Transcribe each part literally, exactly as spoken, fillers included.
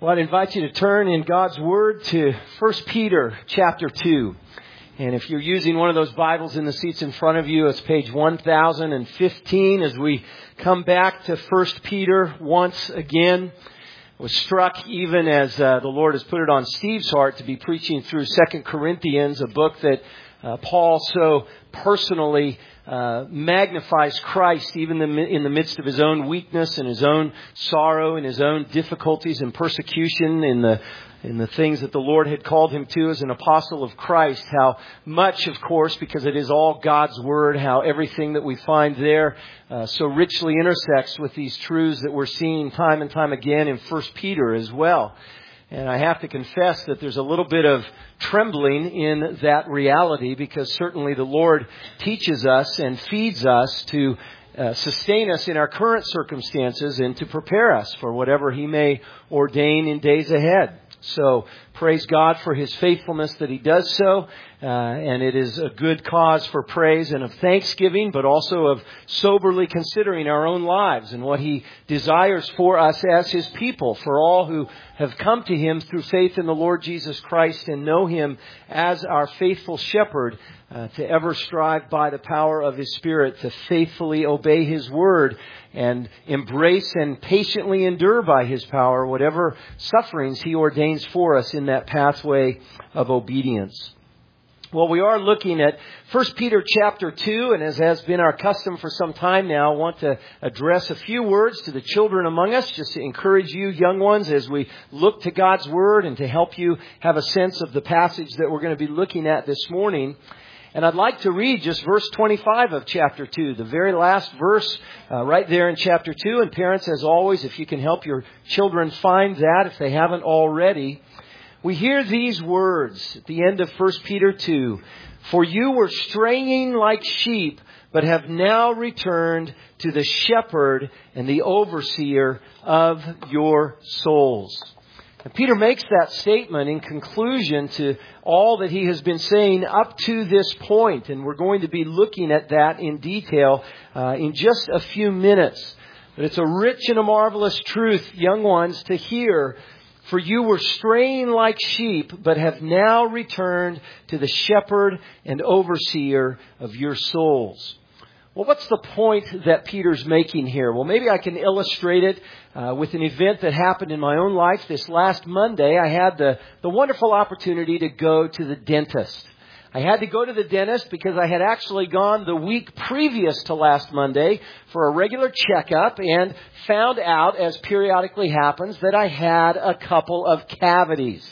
Well, I'd invite you to turn in God's Word to First Peter chapter two. And if you're using one of those Bibles in the seats in front of you, it's page one thousand fifteen as we come back to First Peter once again. I was struck even as uh, the Lord has put it on Steve's heart to be preaching through Second Corinthians, a book that uh, Paul so personally Uh, magnifies Christ even in the midst of his own weakness and his own sorrow and his own difficulties and persecution in the in the things that the Lord had called him to as an apostle of Christ. How much, of course, because it is all God's Word, how everything that we find there uh, so richly intersects with these truths that we're seeing time and time again in First Peter as well. And I have to confess that there's a little bit of trembling in that reality, because certainly the Lord teaches us and feeds us to uh, sustain us in our current circumstances and to prepare us for whatever He may ordain in days ahead. So praise God for His faithfulness that He does so. Uh, and it is a good cause for praise and of thanksgiving, but also of soberly considering our own lives and what He desires for us as His people, for all who have come to Him through faith in the Lord Jesus Christ and know Him as our faithful shepherd, uh, to ever strive by the power of His Spirit to faithfully obey His Word and embrace and patiently endure by His power whatever sufferings He ordains for us in that pathway of obedience. Well, we are looking at First Peter chapter two, and as has been our custom for some time now, I want to address a few words to the children among us, just to encourage you young ones as we look to God's Word and to help you have a sense of the passage that we're going to be looking at this morning. And I'd like to read just verse twenty-five of chapter two, the very last verse uh, right there in chapter two. And parents, as always, if you can help your children find that, if they haven't already. We hear these words at the end of First Peter two. For you were straying like sheep, but have now returned to the shepherd and the overseer of your souls. And Peter makes that statement in conclusion to all that he has been saying up to this point. And we're going to be looking at that in detail uh, in just a few minutes. But it's a rich and a marvelous truth, young ones, to hear. For you were straying like sheep, but have now returned to the shepherd and overseer of your souls. Well, what's the point that Peter's making here? Well, maybe I can illustrate it uh, with an event that happened in my own life. This last Monday, I had the, the wonderful opportunity to go to the dentist. I had to go to the dentist because I had actually gone the week previous to last Monday for a regular checkup and found out, as periodically happens, that I had a couple of cavities.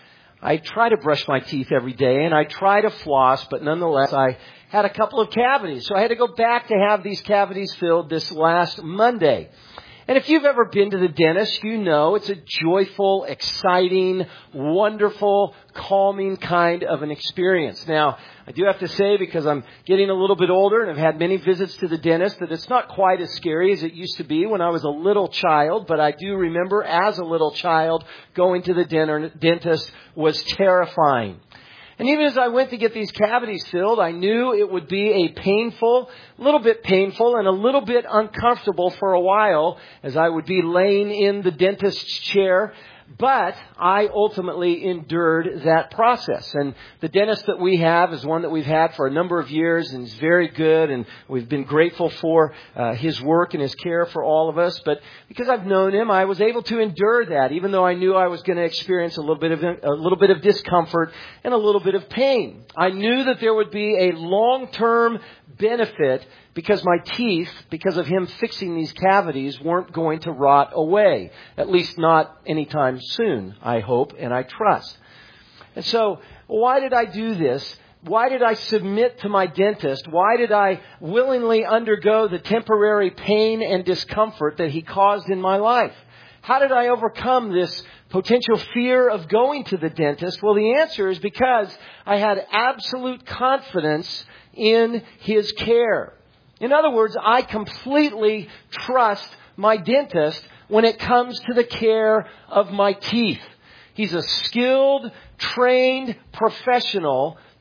I try to brush my teeth every day and I try to floss, but nonetheless I had a couple of cavities. So I had to go back to have these cavities filled this last Monday. And if you've ever been to the dentist, you know it's a joyful, exciting, wonderful, calming kind of an experience. Now, I do have to say, because I'm getting a little bit older and I've had many visits to the dentist, that it's not quite as scary as it used to be when I was a little child. But I do remember as a little child going to the dentist was terrifying. And even as I went to get these cavities filled, I knew it would be a painful, a little bit painful and a little bit uncomfortable for a while as I would be laying in the dentist's chair. But I ultimately endured that process. And the dentist that we have is one that we've had for a number of years, and he's very good, and we've been grateful for uh, his work and his care for all of us. But because I've known him, I was able to endure that, even though I knew I was going to experience a little bit of a little bit of discomfort and a little bit of pain. I knew that there would be a long-term benefit because my teeth, because of him fixing these cavities, weren't going to rot away. At least not anytime soon, I hope and I trust. And so, why did I do this? Why did I submit to my dentist? Why did I willingly undergo the temporary pain and discomfort that he caused in my life? How did I overcome this potential fear of going to the dentist? Well, the answer is because I had absolute confidence in his care. In other words, I completely trust my dentist when it comes to the care of my teeth. He's a skilled, trained professional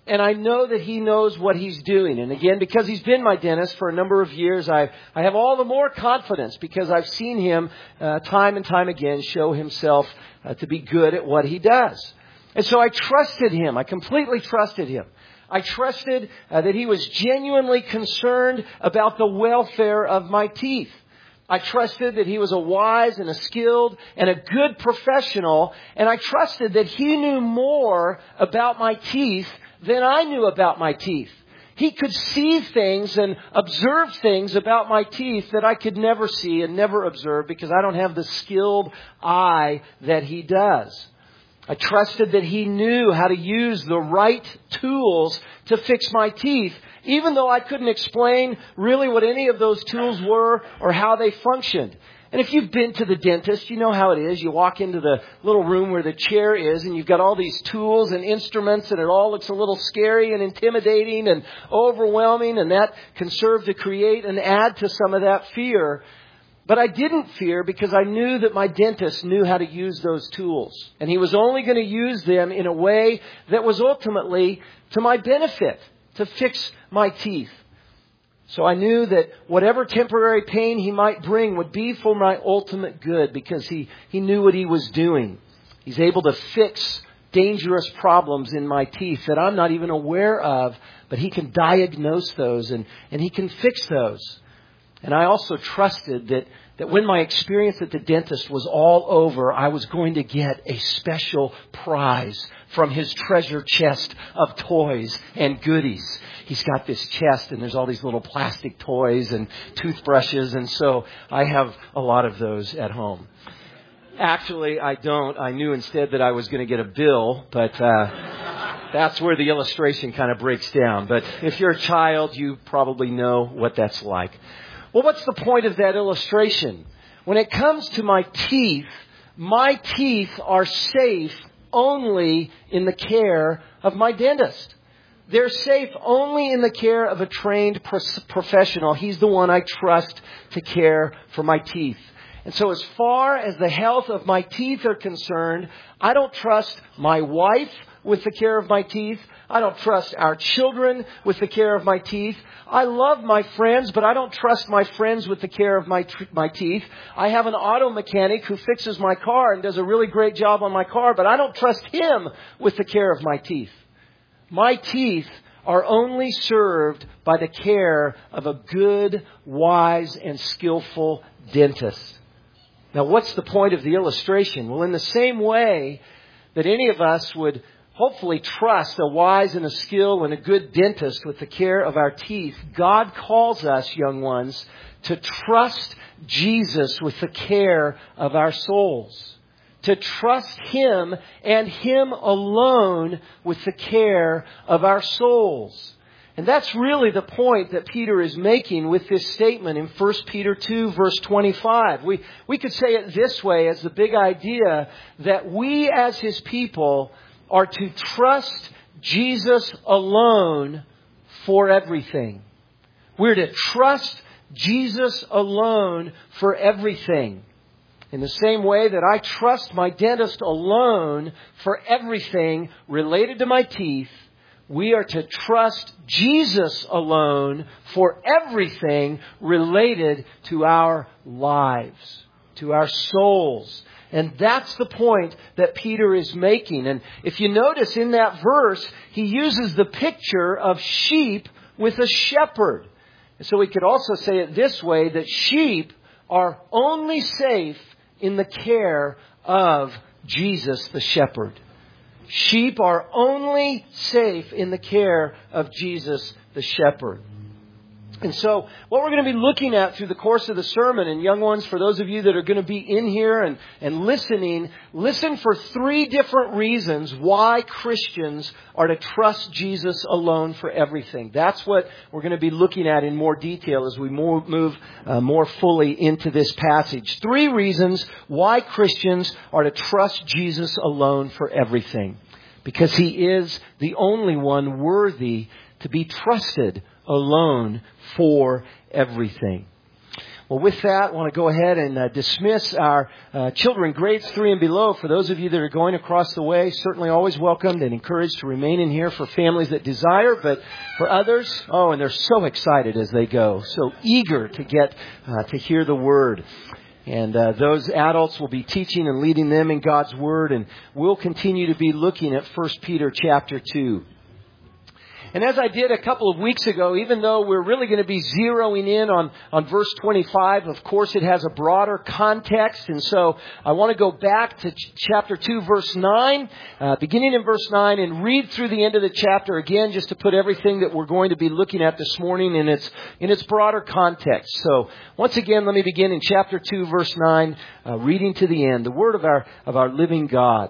And I know that He knows what He's doing. And again, because He's been my dentist for a number of years, I, I have all the more confidence because I've seen Him uh, time and time again show Himself uh, to be good at what He does. And so I trusted Him. I completely trusted Him. I trusted uh, that He was genuinely concerned about the welfare of my teeth. I trusted that He was a wise and a skilled and a good professional. And I trusted that He knew more about my teeth than I knew about my teeth. He could see things and observe things about my teeth that I could never see and never observe because I don't have the skilled eye that He does. I trusted that He knew how to use the right tools to fix my teeth, even though I couldn't explain really what any of those tools were or how they functioned. And if you've been to the dentist, you know how it is. You walk into the little room where the chair is and you've got all these tools and instruments and it all looks a little scary and intimidating and overwhelming, and that can serve to create and add to some of that fear. But I didn't fear because I knew that my dentist knew how to use those tools. And he was only going to use them in a way that was ultimately to my benefit, to fix my teeth. So I knew that whatever temporary pain he might bring would be for my ultimate good because he, he knew what he was doing. He's able to fix dangerous problems in my teeth that I'm not even aware of, but he can diagnose those and, and he can fix those. And I also trusted that, that when my experience at the dentist was all over, I was going to get a special prize from his treasure chest of toys and goodies. He's got this chest and there's all these little plastic toys and toothbrushes. And so I have a lot of those at home. Actually, I don't. I knew instead that I was going to get a bill, but uh, that's where the illustration kind of breaks down. But if you're a child, you probably know what that's like. Well, what's the point of that illustration? When it comes to my teeth, my teeth are safe only in the care of my dentist. They're safe only in the care of a trained professional. He's the one I trust to care for my teeth. And so as far as the health of my teeth are concerned, I don't trust my wife with the care of my teeth. I don't trust our children with the care of my teeth. I love my friends, but I don't trust my friends with the care of my t- my teeth. I have an auto mechanic who fixes my car and does a really great job on my car, but I don't trust him with the care of my teeth. My teeth are only served by the care of a good, wise, and skillful dentist. Now, what's the point of the illustration? Well, in the same way that any of us would hopefully trust a wise and a skilled and a good dentist with the care of our teeth, God calls us, young ones, to trust Jesus with the care of our souls. To trust Him and Him alone with the care of our souls. And that's really the point that Peter is making with this statement in First Peter two, verse twenty-five. We, we could say it this way as the big idea that we as His people are to trust Jesus alone for everything. We're to trust Jesus alone for everything. In the same way that I trust my dentist alone for everything related to my teeth, we are to trust Jesus alone for everything related to our lives, to our souls. And that's the point that Peter is making. And if you notice in that verse, he uses the picture of sheep with a shepherd. And so we could also say it this way, that sheep are only safe in the care of Jesus the shepherd. Sheep are only safe in the care of Jesus the shepherd. And so what we're going to be looking at through the course of the sermon, and young ones, for those of you that are going to be in here and, and listening, listen for three different reasons why Christians are to trust Jesus alone for everything. That's what we're going to be looking at in more detail as we move, move uh, more fully into this passage. Three reasons why Christians are to trust Jesus alone for everything. Because He is the only one worthy to be trusted alone for everything. Well, with that, I want to go ahead and uh, dismiss our uh, children grades three and below. For those of you that are going across the way, certainly always welcomed and encouraged to remain in here for families that desire. But for others, oh, and they're so excited as they go, so eager to get uh, to hear the Word. And uh, those adults will be teaching and leading them in God's Word, and we'll continue to be looking at First Peter chapter two. And as I did a couple of weeks ago, even though we're really going to be zeroing in on, on verse twenty-five, of course it has a broader context. And so I want to go back to ch- chapter two, verse nine, uh, beginning in verse nine, and read through the end of the chapter again, just to put everything that we're going to be looking at this morning in its, in its broader context. So once again, let me begin in chapter two, verse nine, uh, reading to the end, the word of our, of our living God.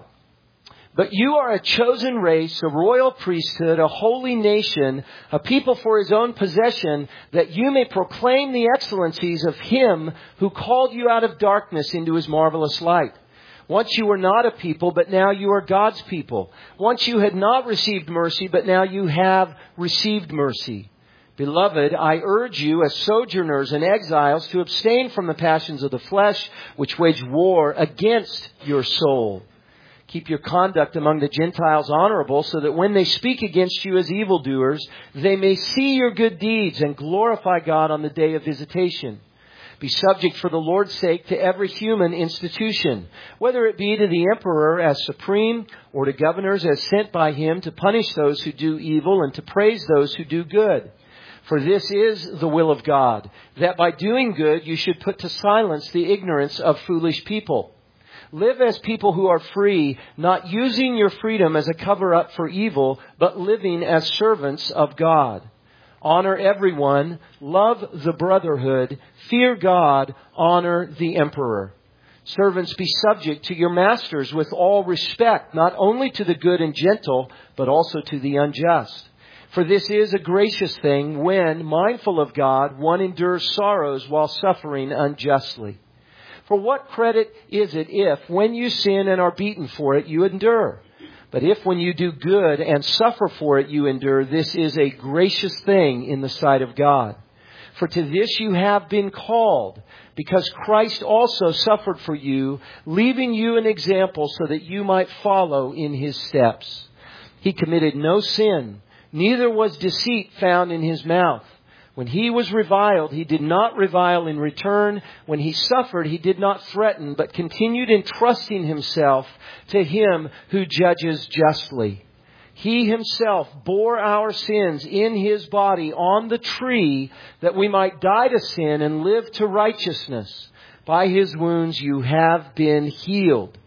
But you are a chosen race, a royal priesthood, a holy nation, a people for His own possession, that you may proclaim the excellencies of Him who called you out of darkness into His marvelous light. Once you were not a people, but now you are God's people. Once you had not received mercy, but now you have received mercy. Beloved, I urge you as sojourners and exiles to abstain from the passions of the flesh, which wage war against your soul. Keep your conduct among the Gentiles honorable, so that when they speak against you as evildoers, they may see your good deeds and glorify God on the day of visitation. Be subject for the Lord's sake to every human institution, whether it be to the emperor as supreme, or to governors as sent by him to punish those who do evil and to praise those who do good. For this is the will of God, that by doing good you should put to silence the ignorance of foolish people. Live as people who are free, not using your freedom as a cover-up for evil, but living as servants of God. Honor everyone, love the brotherhood, fear God, honor the emperor. Servants, be subject to your masters with all respect, not only to the good and gentle, but also to the unjust. For this is a gracious thing when, mindful of God, one endures sorrows while suffering unjustly. For what credit is it if, when you sin and are beaten for it, you endure? But if when you do good and suffer for it, you endure, this is a gracious thing in the sight of God. For to this you have been called, because Christ also suffered for you, leaving you an example so that you might follow in His steps. He committed no sin, neither was deceit found in His mouth. When He was reviled, He did not revile in return. When He suffered, He did not threaten, but continued entrusting Himself to Him who judges justly. He Himself bore our sins in His body on the tree, that we might die to sin and live to righteousness. By His wounds you have been healed.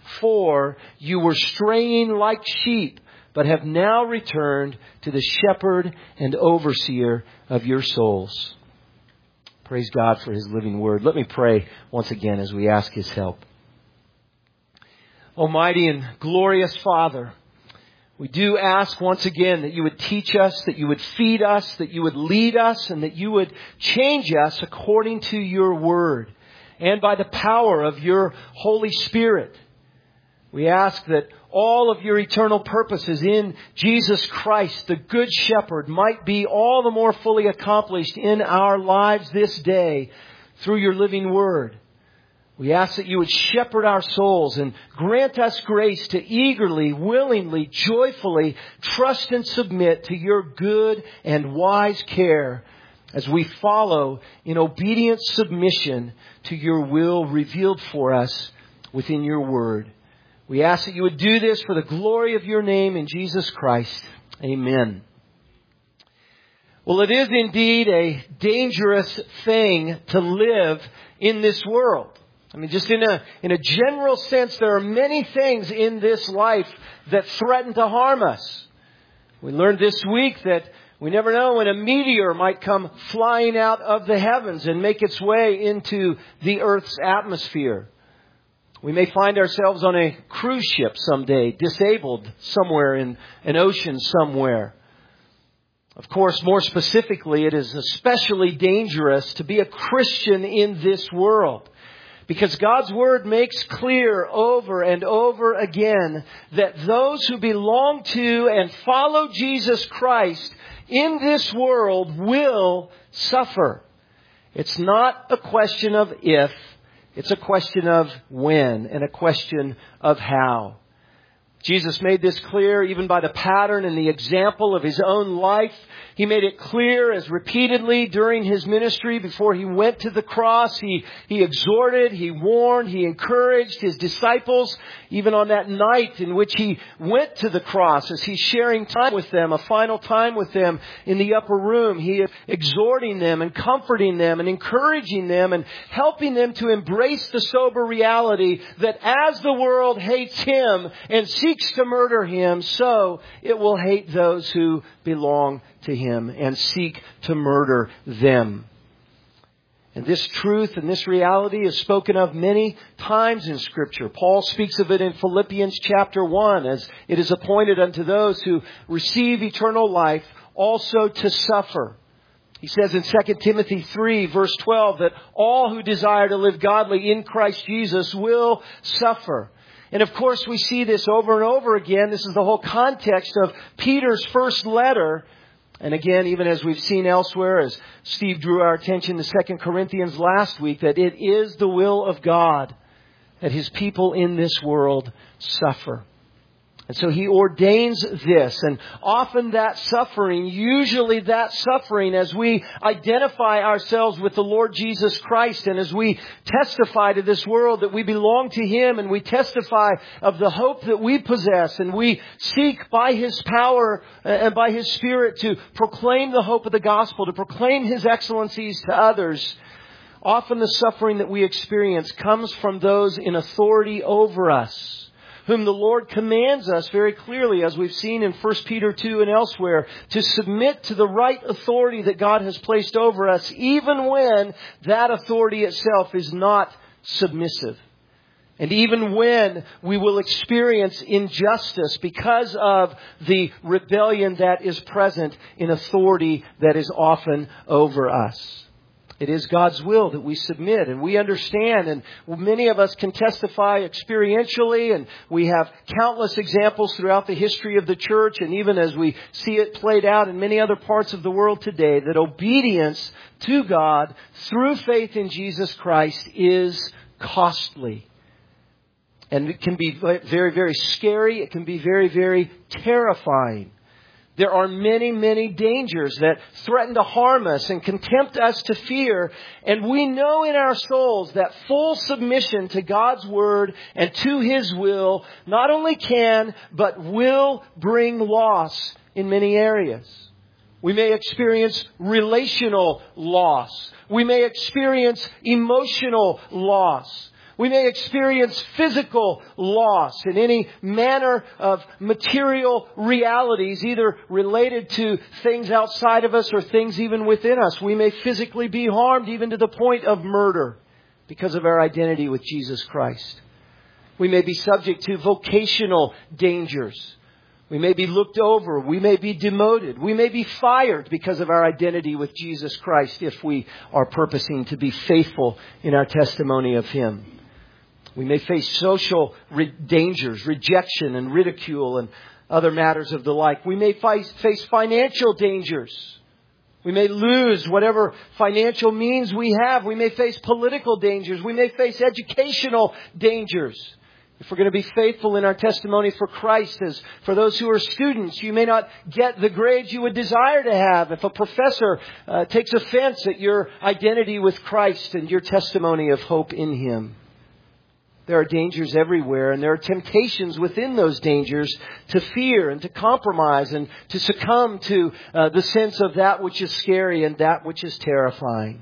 For you were straying like sheep, but have now returned to the shepherd and overseer of your souls. Praise God for His living word. Let me pray once again as we ask His help. Almighty and glorious Father, we do ask once again that You would teach us, that You would feed us, that You would lead us, and that You would change us according to Your word and by the power of Your Holy Spirit. We ask that all of Your eternal purposes in Jesus Christ, the Good Shepherd, might be all the more fully accomplished in our lives this day through Your living word. We ask that You would shepherd our souls and grant us grace to eagerly, willingly, joyfully trust and submit to Your good and wise care as we follow in obedient submission to Your will revealed for us within Your word. We ask that You would do this for the glory of Your name in Jesus Christ. Amen. Well, it is indeed a dangerous thing to live in this world. I mean, just in a, in a general sense, there are many things in this life that threaten to harm us. We learned this week that we never know when a meteor might come flying out of the heavens and make its way into the Earth's atmosphere. We may find ourselves on a cruise ship someday, disabled somewhere in an ocean somewhere. Of course, more specifically, it is especially dangerous to be a Christian in this world, because God's Word makes clear over and over again that those who belong to and follow Jesus Christ in this world will suffer. It's not a question of if, it's a question of when and a question of how. Jesus made this clear even by the pattern and the example of His own life. He made it clear as repeatedly during His ministry before He went to the cross. He, he exhorted, He warned, He encouraged His disciples. Even on that night in which He went to the cross, as He's sharing time with them, a final time with them in the upper room, He is exhorting them and comforting them and encouraging them and helping them to embrace the sober reality that as the world hates Him and seeks to murder Him, so it will hate those who belong to Him and seek to murder them. And this truth and this reality is spoken of many times in Scripture. Paul speaks of it in Philippians chapter one, as it is appointed unto those who receive eternal life also to suffer. He says in Second Timothy three, verse twelve, that all who desire to live godly in Christ Jesus will suffer. And of course, we see this over and over again. This is the whole context of Peter's first letter. And again, even as we've seen elsewhere, as Steve drew our attention to Second Corinthians last week, that it is the will of God that His people in this world suffer. And so He ordains this, and often that suffering, usually that suffering as we identify ourselves with the Lord Jesus Christ and as we testify to this world that we belong to Him and we testify of the hope that we possess and we seek by His power and by His Spirit to proclaim the hope of the gospel, to proclaim His excellencies to others. Often the suffering that we experience comes from those in authority over us, whom the Lord commands us very clearly, as we've seen in First Peter two and elsewhere, to submit to the right authority that God has placed over us, even when that authority itself is not submissive. And even when we will experience injustice because of the rebellion that is present in authority that is often over us. It is God's will that we submit, and we understand, and many of us can testify experientially, and we have countless examples throughout the history of the church, and even as we see it played out in many other parts of the world today, that obedience to God through faith in Jesus Christ is costly. And it can be very, very scary. It can be very, very terrifying. There are many, many dangers that threaten to harm us and can tempt us to fear. And we know in our souls that full submission to God's Word and to His will not only can, but will bring loss in many areas. We may experience relational loss. We may experience emotional loss. We may experience physical loss in any manner of material realities, either related to things outside of us or things even within us. We may physically be harmed even to the point of murder because of our identity with Jesus Christ. We may be subject to vocational dangers. We may be looked over. We may be demoted. We may be fired because of our identity with Jesus Christ if we are purposing to be faithful in our testimony of Him. We may face social re- dangers, rejection and ridicule and other matters of the like. We may face, face financial dangers. We may lose whatever financial means we have. We may face political dangers. We may face educational dangers. If we're going to be faithful in our testimony for Christ, as for those who are students, you may not get the grades you would desire to have. If a professor uh, takes offense at your identity with Christ and your testimony of hope in Him. There are dangers everywhere, and there are temptations within those dangers to fear and to compromise and to succumb to uh, the sense of that which is scary and that which is terrifying.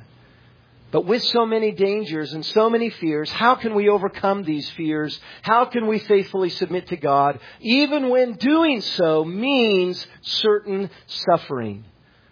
But with so many dangers and so many fears, how can we overcome these fears? How can we faithfully submit to God, even when doing so means certain suffering?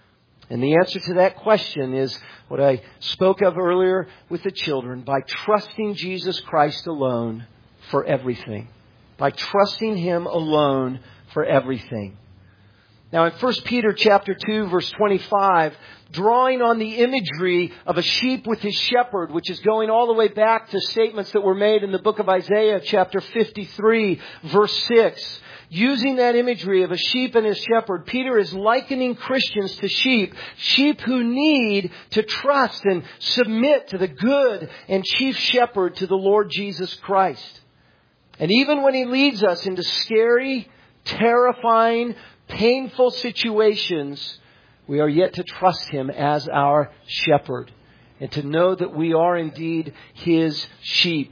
And the answer to that question is what I spoke of earlier with the children, by trusting Jesus Christ alone for everything. By trusting Him alone for everything. Now in First Peter chapter two, verse twenty-five, drawing on the imagery of a sheep with his shepherd, which is going all the way back to statements that were made in the book of Isaiah chapter fifty-three, verse six. Using that imagery of a sheep and his shepherd, Peter is likening Christians to sheep. Sheep who need to trust and submit to the good and chief shepherd, to the Lord Jesus Christ. And even when he leads us into scary, terrifying, painful situations, we are yet to trust him as our shepherd and to know that we are indeed his sheep.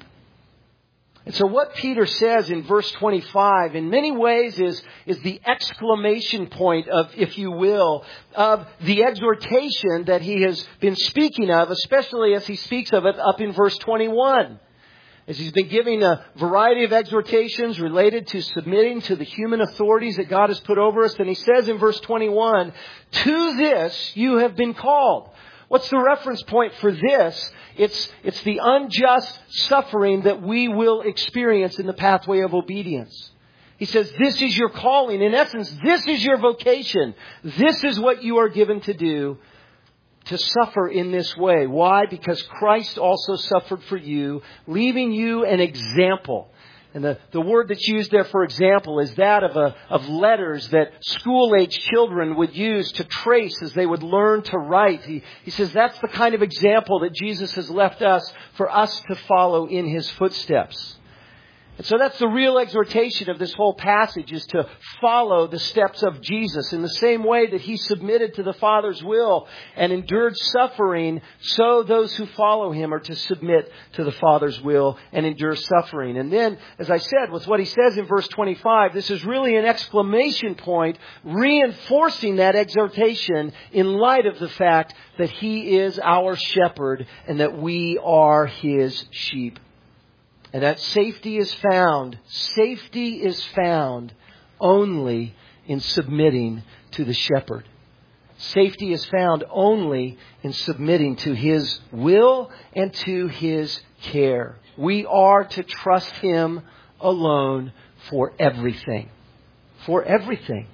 And so what Peter says in verse twenty-five in many ways is, is the exclamation point of, if you will, of the exhortation that he has been speaking of, especially as he speaks of it up in verse twenty-one. As he's been giving a variety of exhortations related to submitting to the human authorities that God has put over us. And he says in verse twenty-one, to this you have been called. What's the reference point for this? It's, it's the unjust suffering that we will experience in the pathway of obedience. He says, this is your calling. In essence, this is your vocation. This is what you are given to do, to suffer in this way. Why? Because Christ also suffered for you, leaving you an example. And the, the word that's used there for example is that of a, of letters that school-age children would use to trace as they would learn to write. He, he says that's the kind of example that Jesus has left us for us to follow in his footsteps. And so that's the real exhortation of this whole passage, is to follow the steps of Jesus. In the same way that he submitted to the Father's will and endured suffering, so those who follow him are to submit to the Father's will and endure suffering. And then, as I said, with what he says in verse twenty-five, this is really an exclamation point reinforcing that exhortation in light of the fact that he is our shepherd and that we are his sheep. And that safety is found, safety is found only in submitting to the shepherd. Safety is found only in submitting to his will and to his care. We are to trust him alone for everything. For everything.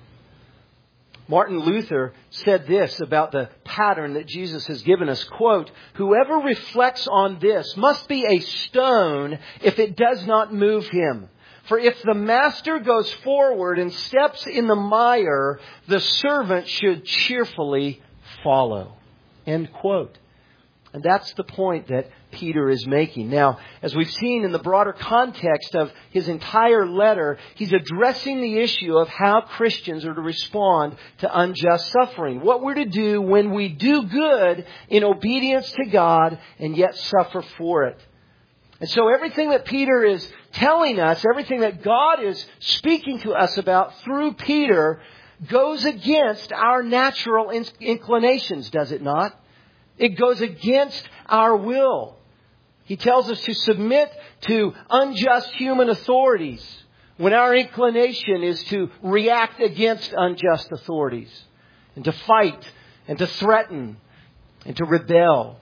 Martin Luther said this about the pattern that Jesus has given us, quote, whoever reflects on this must be a stone if it does not move him. For if the master goes forward and steps in the mire, the servant should cheerfully follow. End quote. And that's the point that Peter is making. Now, as we've seen in the broader context of his entire letter, he's addressing the issue of how Christians are to respond to unjust suffering. What we're to do when we do good in obedience to God and yet suffer for it. And so everything that Peter is telling us, everything that God is speaking to us about through Peter, goes against our natural inclinations, does it not? It goes against our will. He tells us to submit to unjust human authorities when our inclination is to react against unjust authorities and to fight and to threaten and to rebel.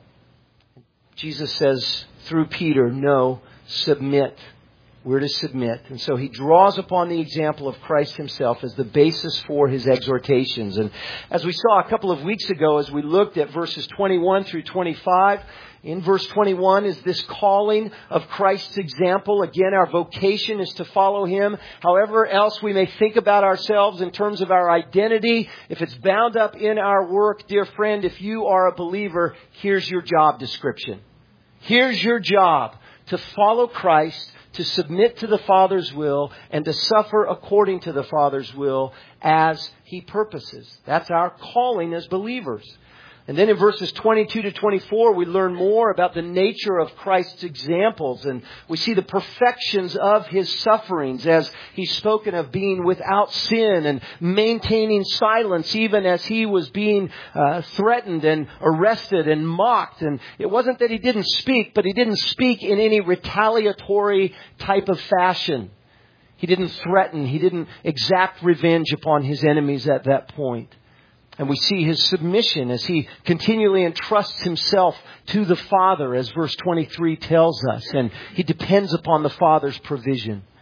Jesus says through Peter, no, submit. We're to submit. And so he draws upon the example of Christ himself as the basis for his exhortations. And as we saw a couple of weeks ago, as we looked at verses twenty-one through twenty-five, in verse twenty-one is this calling of Christ's example. Again, our vocation is to follow him. However else we may think about ourselves in terms of our identity, if it's bound up in our work, dear friend, if you are a believer, here's your job description. Here's your job: to follow Christ, to submit to the Father's will, and to suffer according to the Father's will as he purposes. That's our calling as believers. And then in verses twenty-two to twenty-four, we learn more about the nature of Christ's examples. And we see the perfections of his sufferings as he's spoken of being without sin and maintaining silence even as he was being uh, threatened and arrested and mocked. And it wasn't that he didn't speak, but he didn't speak in any retaliatory type of fashion. He didn't threaten. He didn't exact revenge upon his enemies at that point. And we see his submission as he continually entrusts himself to the Father, as verse twenty-three tells us. And he depends upon the Father's provision.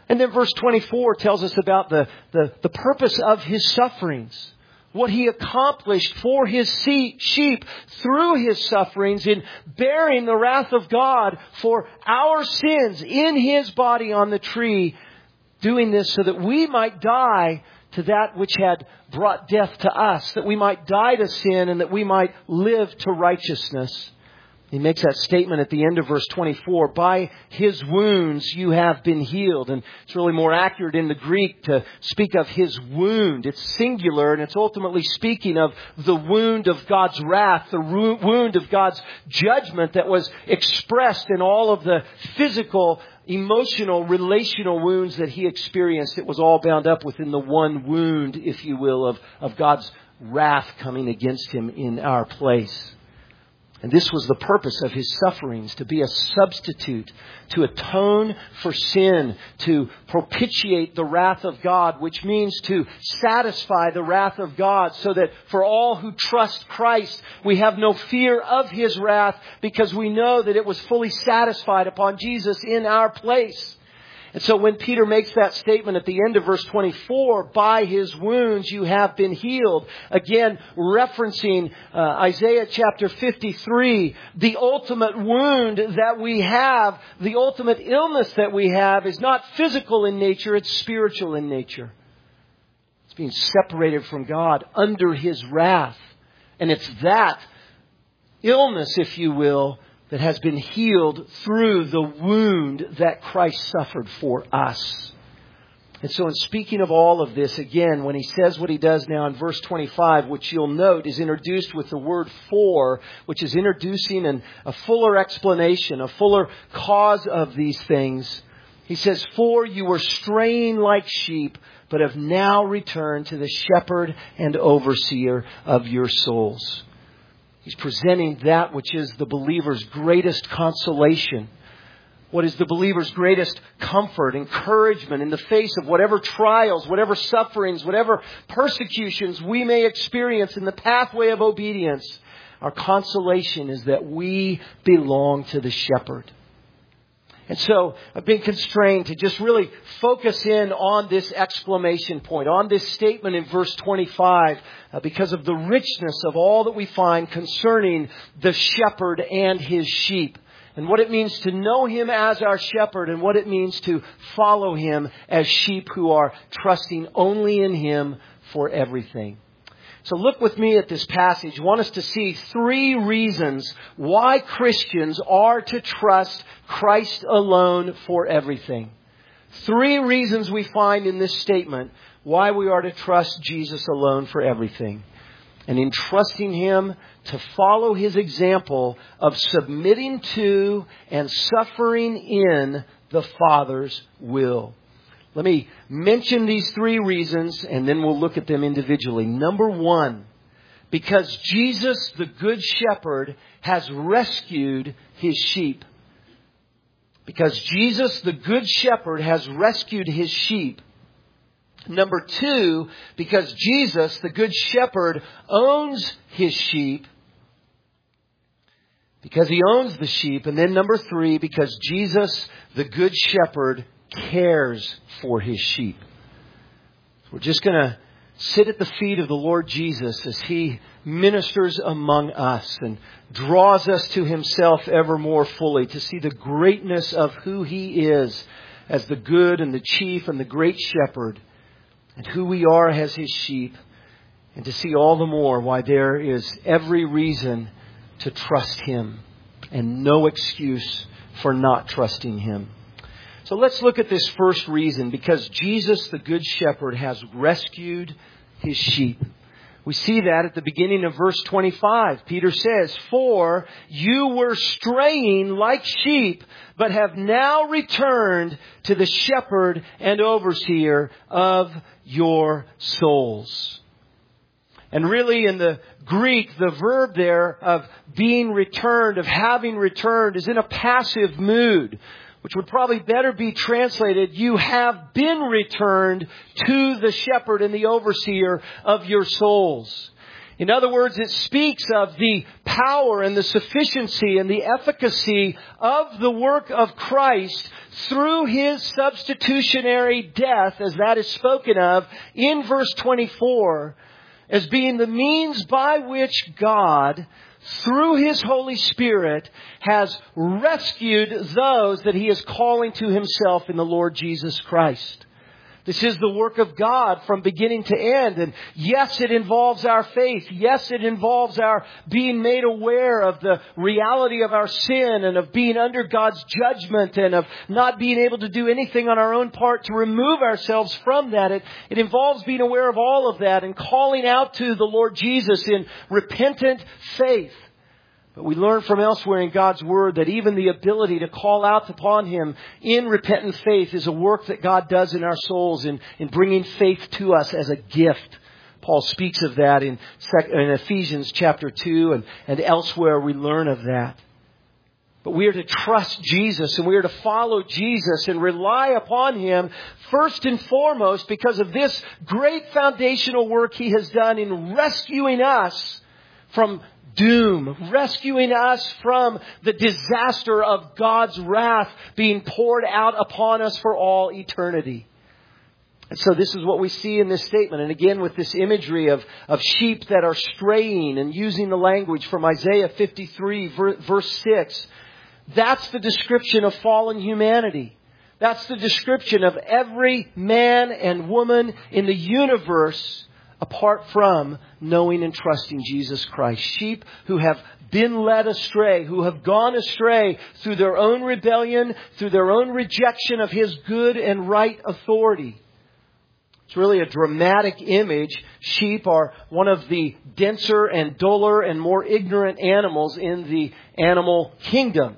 And then verse twenty-four tells us about the, the, the purpose of His sufferings. What He accomplished for His sheep through His sufferings in bearing the wrath of God for our sins in His body on the tree. Doing this so that we might die to that which had brought death to us. That we might die to sin and that we might live to righteousness. He makes that statement at the end of verse twenty-four. By His wounds you have been healed. And it's really more accurate in the Greek to speak of His wound. It's singular and it's ultimately speaking of the wound of God's wrath. The wound of God's judgment that was expressed in all of the physical, emotional, relational wounds that He experienced. It was all bound up within the one wound, if you will, of, of God's wrath coming against Him in our place. And this was the purpose of His sufferings, to be a substitute, to atone for sin, to propitiate the wrath of God, which means to satisfy the wrath of God, so that for all who trust Christ, we have no fear of His wrath, because we know that it was fully satisfied upon Jesus in our place. And so when Peter makes that statement at the end of verse twenty-four, by His wounds you have been healed. Again, referencing uh, Isaiah chapter fifty-three, the ultimate wound that we have, the ultimate illness that we have is not physical in nature, it's spiritual in nature. It's being separated from God under His wrath. And it's that illness, if you will, that has been healed through the wound that Christ suffered for us. And so in speaking of all of this, again, when He says what He does now in verse twenty-five, which you'll note is introduced with the word for, which is introducing an, a fuller explanation, a fuller cause of these things. He says, for you were straying like sheep, but have now returned to the shepherd and overseer of your souls. He's presenting that which is the believer's greatest consolation. What is the believer's greatest comfort, encouragement in the face of whatever trials, whatever sufferings, whatever persecutions we may experience in the pathway of obedience. Our consolation is that we belong to the shepherd. And so I've been constrained to just really focus in on this exclamation point, on this statement in verse twenty-five, uh, because of the richness of all that we find concerning the shepherd and His sheep, and what it means to know Him as our shepherd, and what it means to follow Him as sheep who are trusting only in Him for everything. So look with me at this passage. I want us to see three reasons why Christians are to trust Christ alone for everything. Three reasons we find in this statement why we are to trust Jesus alone for everything. And in trusting Him to follow His example of submitting to and suffering in the Father's will. Let me mention these three reasons and then we'll look at them individually. Number one, because Jesus, the Good Shepherd, has rescued His sheep. Because Jesus, the Good Shepherd, has rescued His sheep. Number two, because Jesus, the Good Shepherd, owns His sheep. Because He owns the sheep. And then number three, because Jesus, the Good Shepherd, cares for His sheep. We're just going to sit at the feet of the Lord Jesus as He ministers among us and draws us to Himself ever more fully to see the greatness of who He is as the good and the chief and the great shepherd, and who we are as His sheep, and to see all the more why there is every reason to trust Him and no excuse for not trusting Him. So let's look at this first reason, because Jesus, the Good Shepherd, has rescued His sheep. We see that at the beginning of verse twenty-five. Peter says, for you were straying like sheep, but have now returned to the shepherd and overseer of your souls. And really in the Greek, the verb there of being returned, of having returned, is in a passive mood, which would probably better be translated, you have been returned to the shepherd and the overseer of your souls. In other words, it speaks of the power and the sufficiency and the efficacy of the work of Christ through His substitutionary death, as that is spoken of in verse twenty-four, as being the means by which God, through His Holy Spirit, has rescued those that He is calling to Himself in the Lord Jesus Christ. This is the work of God from beginning to end. And yes, it involves our faith. Yes, it involves our being made aware of the reality of our sin and of being under God's judgment and of not being able to do anything on our own part to remove ourselves from that. It, it involves being aware of all of that and calling out to the Lord Jesus in repentant faith. But we learn from elsewhere in God's Word that even the ability to call out upon Him in repentant faith is a work that God does in our souls in, in bringing faith to us as a gift. Paul speaks of that in, in Ephesians chapter two, and, and elsewhere we learn of that. But we are to trust Jesus and we are to follow Jesus and rely upon Him first and foremost because of this great foundational work He has done in rescuing us from doom, rescuing us from the disaster of God's wrath being poured out upon us for all eternity. And so this is what we see in this statement. And again, with this imagery of, of sheep that are straying and using the language from Isaiah fifty-three, verse six, that's the description of fallen humanity. That's the description of every man and woman in the universe apart from knowing and trusting Jesus Christ. Sheep who have been led astray, who have gone astray through their own rebellion, through their own rejection of His good and right authority. It's really a dramatic image. Sheep are one of the denser and duller and more ignorant animals in the animal kingdom.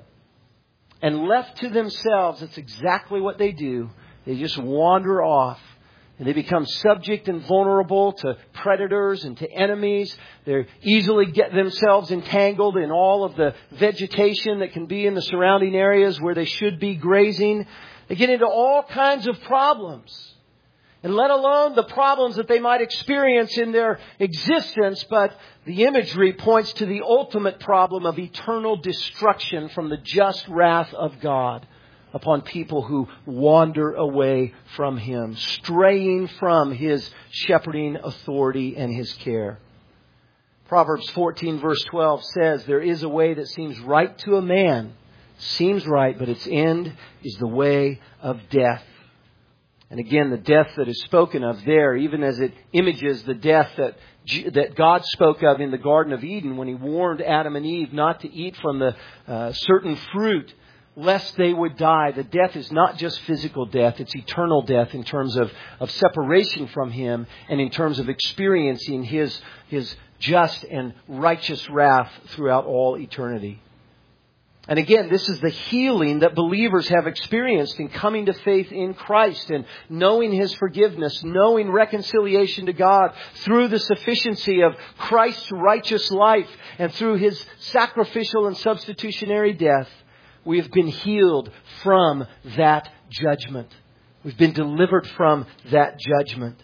And left to themselves, that's exactly what they do. They just wander off. And they become subject and vulnerable to predators and to enemies. They easily get themselves entangled in all of the vegetation that can be in the surrounding areas where they should be grazing. They get into all kinds of problems. And let alone the problems that they might experience in their existence, but the imagery points to the ultimate problem of eternal destruction from the just wrath of God upon people who wander away from Him, straying from His shepherding authority and His care. Proverbs fourteen verse twelve says, there is a way that seems right to a man, seems right, but its end is the way of death. And again, the death that is spoken of there, even as it images the death that that God spoke of in the Garden of Eden when He warned Adam and Eve not to eat from the uh, certain fruit, lest they would die. The death is not just physical death, it's eternal death in terms of, of separation from Him and in terms of experiencing His, His just and righteous wrath throughout all eternity. And again, this is the healing that believers have experienced in coming to faith in Christ and knowing His forgiveness, knowing reconciliation to God through the sufficiency of Christ's righteous life and through His sacrificial and substitutionary death. We have been healed from that judgment. We've been delivered from that judgment.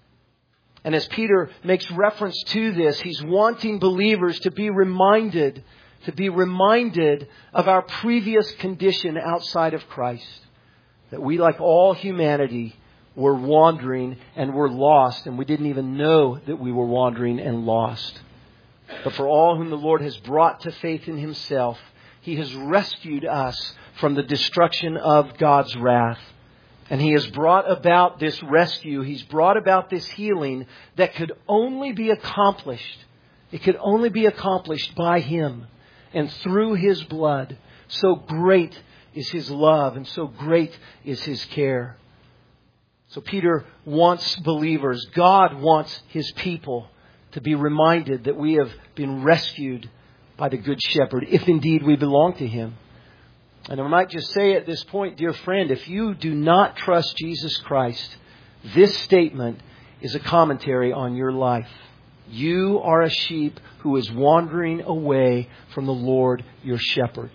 And as Peter makes reference to this, he's wanting believers to be reminded, to be reminded of our previous condition outside of Christ. That we, like all humanity, were wandering and were lost, and we didn't even know that we were wandering and lost. But for all whom the Lord has brought to faith in Himself, He has rescued us from the destruction of God's wrath. And He has brought about this rescue. He's brought about this healing that could only be accomplished. It could only be accomplished by Him and through His blood. So great is His love and so great is His care. So Peter wants believers, God wants His people to be reminded that we have been rescued by the Good Shepherd, if indeed we belong to Him. And I might just say at this point, dear friend, if you do not trust Jesus Christ, this statement is a commentary on your life. You are a sheep who is wandering away from the Lord your shepherd.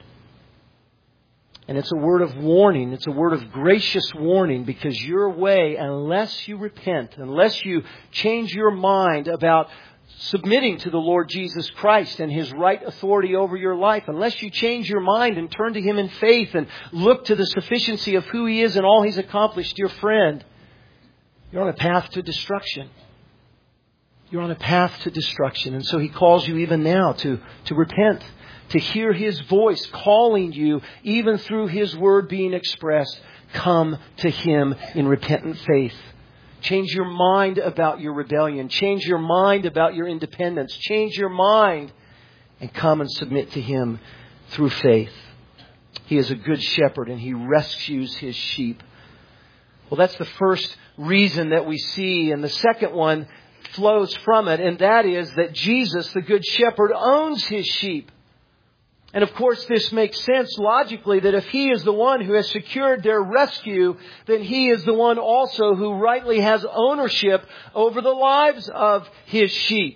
And it's a word of warning. It's a word of gracious warning, because your way, unless you repent, unless you change your mind about submitting to the Lord Jesus Christ and His right authority over your life, unless you change your mind and turn to Him in faith and look to the sufficiency of who He is and all He's accomplished, dear friend, you're on a path to destruction. You're on a path to destruction. And so He calls you even now to, to repent, to hear His voice calling you, even through His word being expressed. Come to Him in repentant faith. Change your mind about your rebellion. Change your mind about your independence. Change your mind and come and submit to Him through faith. He is a good shepherd and He rescues His sheep. Well, that's the first reason that we see. And the second one flows from it. And that is that Jesus, the good shepherd, owns His sheep. And of course, this makes sense logically that if He is the one who has secured their rescue, then He is the one also who rightly has ownership over the lives of His sheep.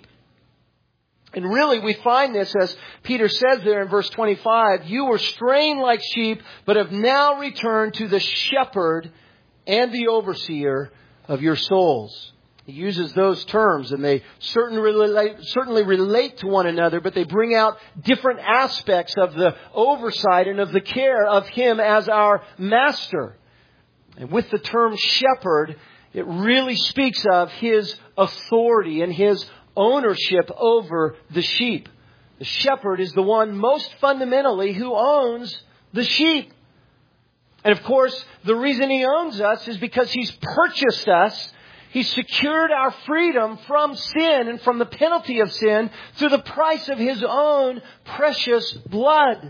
And really, we find this as Peter says there in verse twenty-five, you were straying like sheep, but have now returned to the shepherd and the overseer of your souls. He uses those terms and they certainly relate, certainly relate to one another, but they bring out different aspects of the oversight and of the care of Him as our master. And with the term shepherd, it really speaks of His authority and His ownership over the sheep. The shepherd is the one most fundamentally who owns the sheep. And of course, the reason He owns us is because He's purchased us. He's secured our freedom from sin and from the penalty of sin through the price of His own precious blood.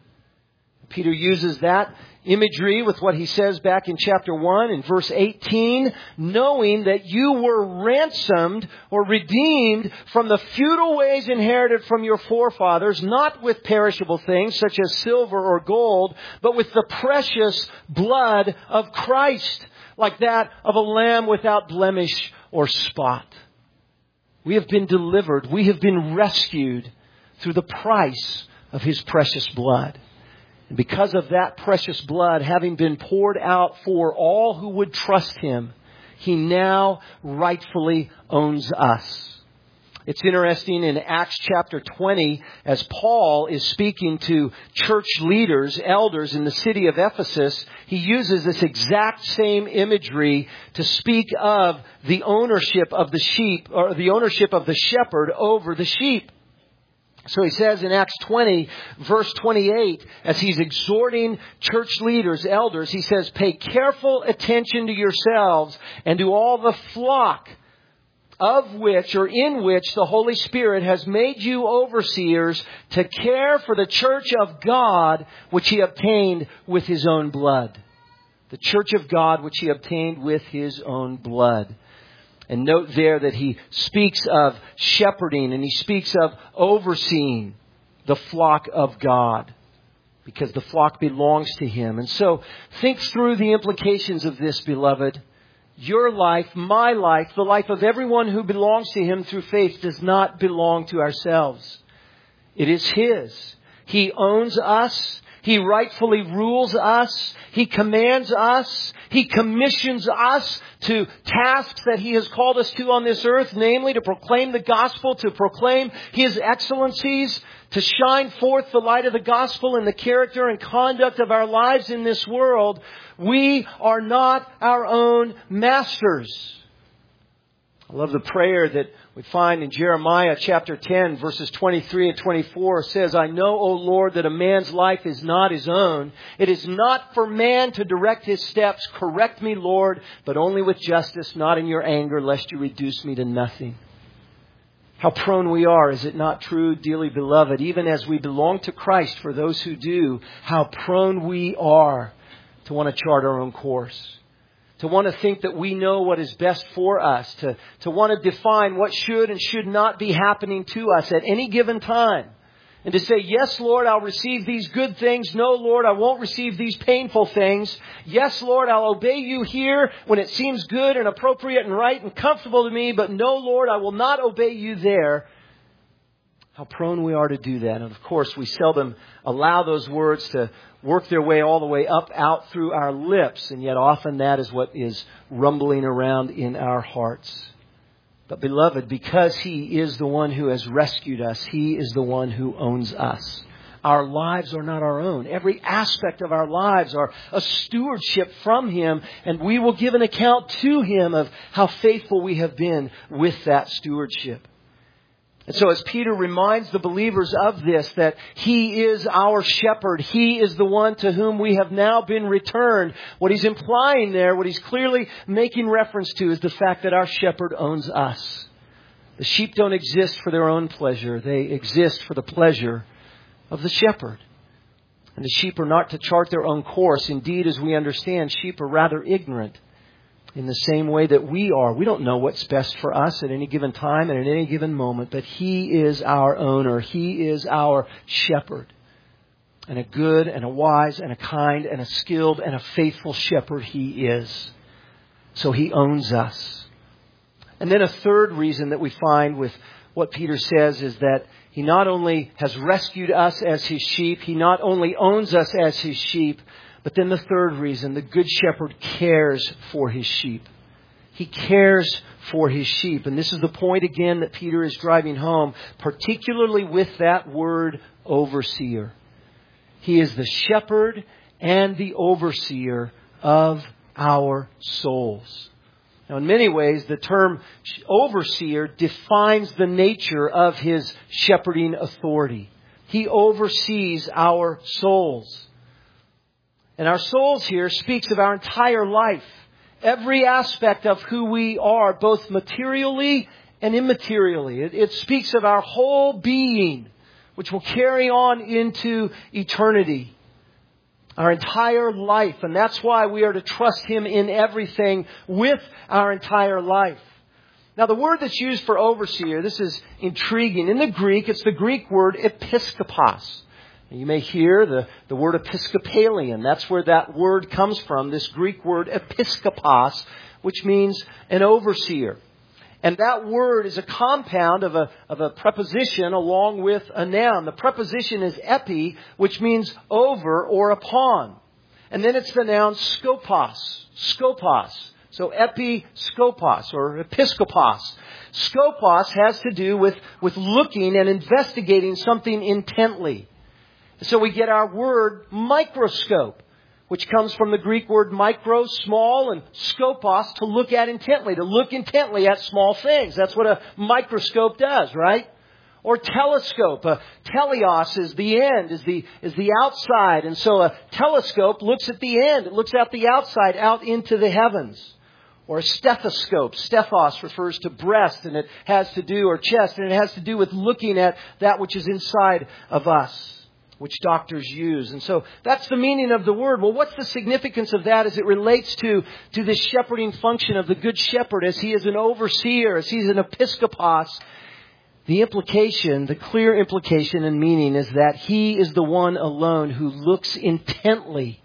Peter uses that imagery with what he says back in chapter one in verse eighteen, knowing that you were ransomed or redeemed from the futile ways inherited from your forefathers, not with perishable things such as silver or gold, but with the precious blood of Christ, like that of a lamb without blemish or spot. We have been delivered. We have been rescued through the price of His precious blood. And because of that precious blood having been poured out for all who would trust Him, He now rightfully owns us. It's interesting in Acts chapter twenty, as Paul is speaking to church leaders, elders in the city of Ephesus, he uses this exact same imagery to speak of the ownership of the sheep, or the ownership of the shepherd over the sheep. So he says in Acts twenty, verse twenty-eight, as he's exhorting church leaders, elders, he says, pay careful attention to yourselves and to all the flock of which or in which the Holy Spirit has made you overseers to care for the church of God, which He obtained with His own blood. The church of God, which He obtained with His own blood. And note there that he speaks of shepherding and he speaks of overseeing the flock of God, because the flock belongs to Him. And so think through the implications of this, beloved. Your life, my life, the life of everyone who belongs to Him through faith does not belong to ourselves. It is His. He owns us. He rightfully rules us. He commands us. He commissions us to tasks that He has called us to on this earth, namely to proclaim the gospel, to proclaim His excellencies, to shine forth the light of the gospel in the character and conduct of our lives in this world. We are not our own masters. I love the prayer that we find in Jeremiah chapter ten, verses twenty-three and twenty-four. It says, I know, O Lord, that a man's life is not his own. It is not for man to direct his steps. Correct me, Lord, but only with justice, not in your anger, lest you reduce me to nothing. How prone we are, is it not true, dearly beloved, even as we belong to Christ, for those who do, how prone we are to want to chart our own course. To want to think that we know what is best for us. To, to want to define what should and should not be happening to us at any given time. And to say, yes, Lord, I'll receive these good things. No, Lord, I won't receive these painful things. Yes, Lord, I'll obey you here when it seems good and appropriate and right and comfortable to me. But no, Lord, I will not obey you there. How prone we are to do that. And of course, we seldom allow those words to work their way all the way up, out through our lips. And yet often that is what is rumbling around in our hearts. But beloved, because He is the one who has rescued us, He is the one who owns us. Our lives are not our own. Every aspect of our lives are a stewardship from Him, and we will give an account to Him of how faithful we have been with that stewardship. And so as Peter reminds the believers of this, that He is our shepherd, He is the one to whom we have now been returned, what he's implying there, what he's clearly making reference to, is the fact that our shepherd owns us. The sheep don't exist for their own pleasure. They exist for the pleasure of the shepherd. And the sheep are not to chart their own course. Indeed, as we understand, sheep are rather ignorant in the same way that we are. We don't know what's best for us at any given time and at any given moment, but He is our owner. He is our shepherd. And a good and a wise and a kind and a skilled and a faithful shepherd He is. So He owns us. And then a third reason that we find with what Peter says is that He not only has rescued us as His sheep, He not only owns us as His sheep, but then the third reason, the Good Shepherd cares for His sheep. He cares for His sheep. And this is the point again that Peter is driving home, particularly with that word overseer. He is the shepherd and the overseer of our souls. Now, in many ways, the term overseer defines the nature of His shepherding authority. He oversees our souls. And our souls here speaks of our entire life. Every aspect of who we are, both materially and immaterially. It, it speaks of our whole being, which will carry on into eternity. Our entire life. And that's why we are to trust Him in everything with our entire life. Now, the word that's used for overseer, this is intriguing. In the Greek, it's the Greek word episkopos. You may hear the, the word Episcopalian. That's where that word comes from, this Greek word episkopos, which means an overseer. And that word is a compound of a, of a preposition along with a noun. The preposition is epi, which means over or upon. And then it's the noun skopos, skopos. So episkopos or episkopos. Skopos has to do with, with looking and investigating something intently. So we get our word microscope, which comes from the Greek word micro, small, and skopos, to look at intently, to look intently at small things. That's what a microscope does, right? Or telescope. A teleos is the end, is the, is the outside. And so a telescope looks at the end. It looks out the outside, out into the heavens. Or a stethoscope. Stephos refers to breast, and it has to do, or chest, and it has to do with looking at that which is inside of us, which doctors use. And so that's the meaning of the word. Well, what's the significance of that as it relates to, to this shepherding function of the Good Shepherd, as He is an overseer, as He's an episkopos? The implication, the clear implication and meaning is that He is the one alone who looks intently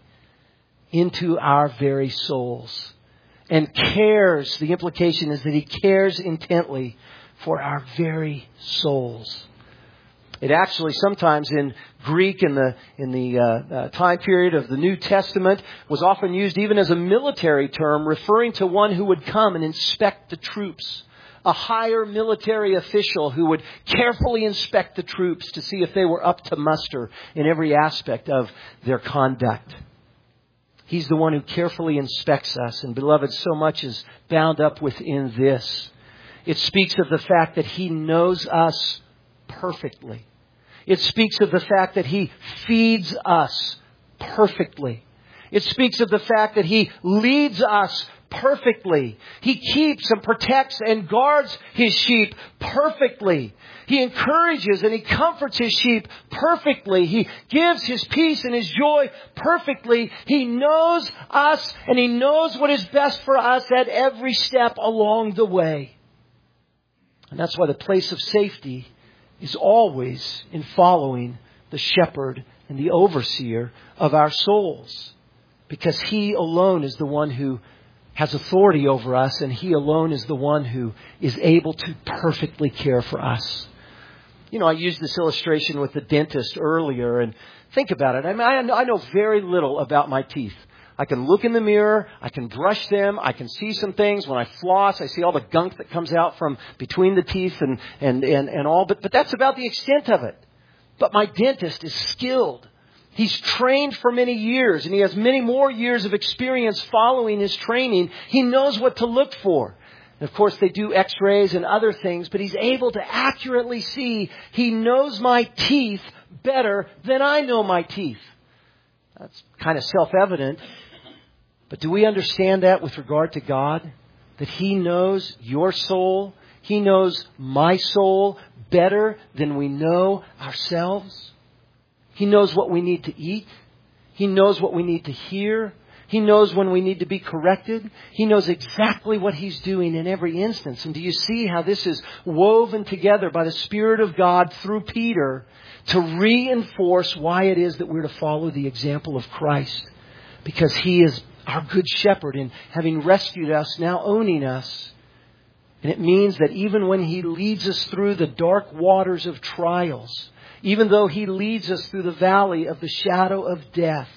into our very souls and cares. The implication is that He cares intently for our very souls. It actually sometimes in Greek in the in the uh, uh, time period of the New Testament was often used even as a military term, referring to one who would come and inspect the troops. A higher military official who would carefully inspect the troops to see if they were up to muster in every aspect of their conduct. He's the one who carefully inspects us. And beloved, so much is bound up within this. It speaks of the fact that He knows us perfectly. It speaks of the fact that He feeds us perfectly. It speaks of the fact that He leads us perfectly. He keeps and protects and guards His sheep perfectly. He encourages and He comforts His sheep perfectly. He gives His peace and His joy perfectly. He knows us and He knows what is best for us at every step along the way. And that's why the place of safety is always in following the shepherd and the overseer of our souls. Because He alone is the one who has authority over us, and He alone is the one who is able to perfectly care for us. You know, I used this illustration with the dentist earlier, and think about it. I mean, I know very little about my teeth. I can look in the mirror. I can brush them. I can see some things. When I floss, I see all the gunk that comes out from between the teeth and, and, and, and all. But, but that's about the extent of it. But my dentist is skilled. He's trained for many years, and he has many more years of experience following his training. He knows what to look for. And of course, they do x-rays and other things, but he's able to accurately see. He knows my teeth better than I know my teeth. That's kind of self-evident. But do we understand that with regard to God? That He knows your soul, He knows my soul better than we know ourselves. He knows what we need to eat. He knows what we need to hear. He knows when we need to be corrected. He knows exactly what He's doing in every instance. And do you see how this is woven together by the Spirit of God through Peter to reinforce why it is that we're to follow the example of Christ? Because He is our good shepherd in having rescued us, now owning us. And it means that even when He leads us through the dark waters of trials, even though He leads us through the valley of the shadow of death,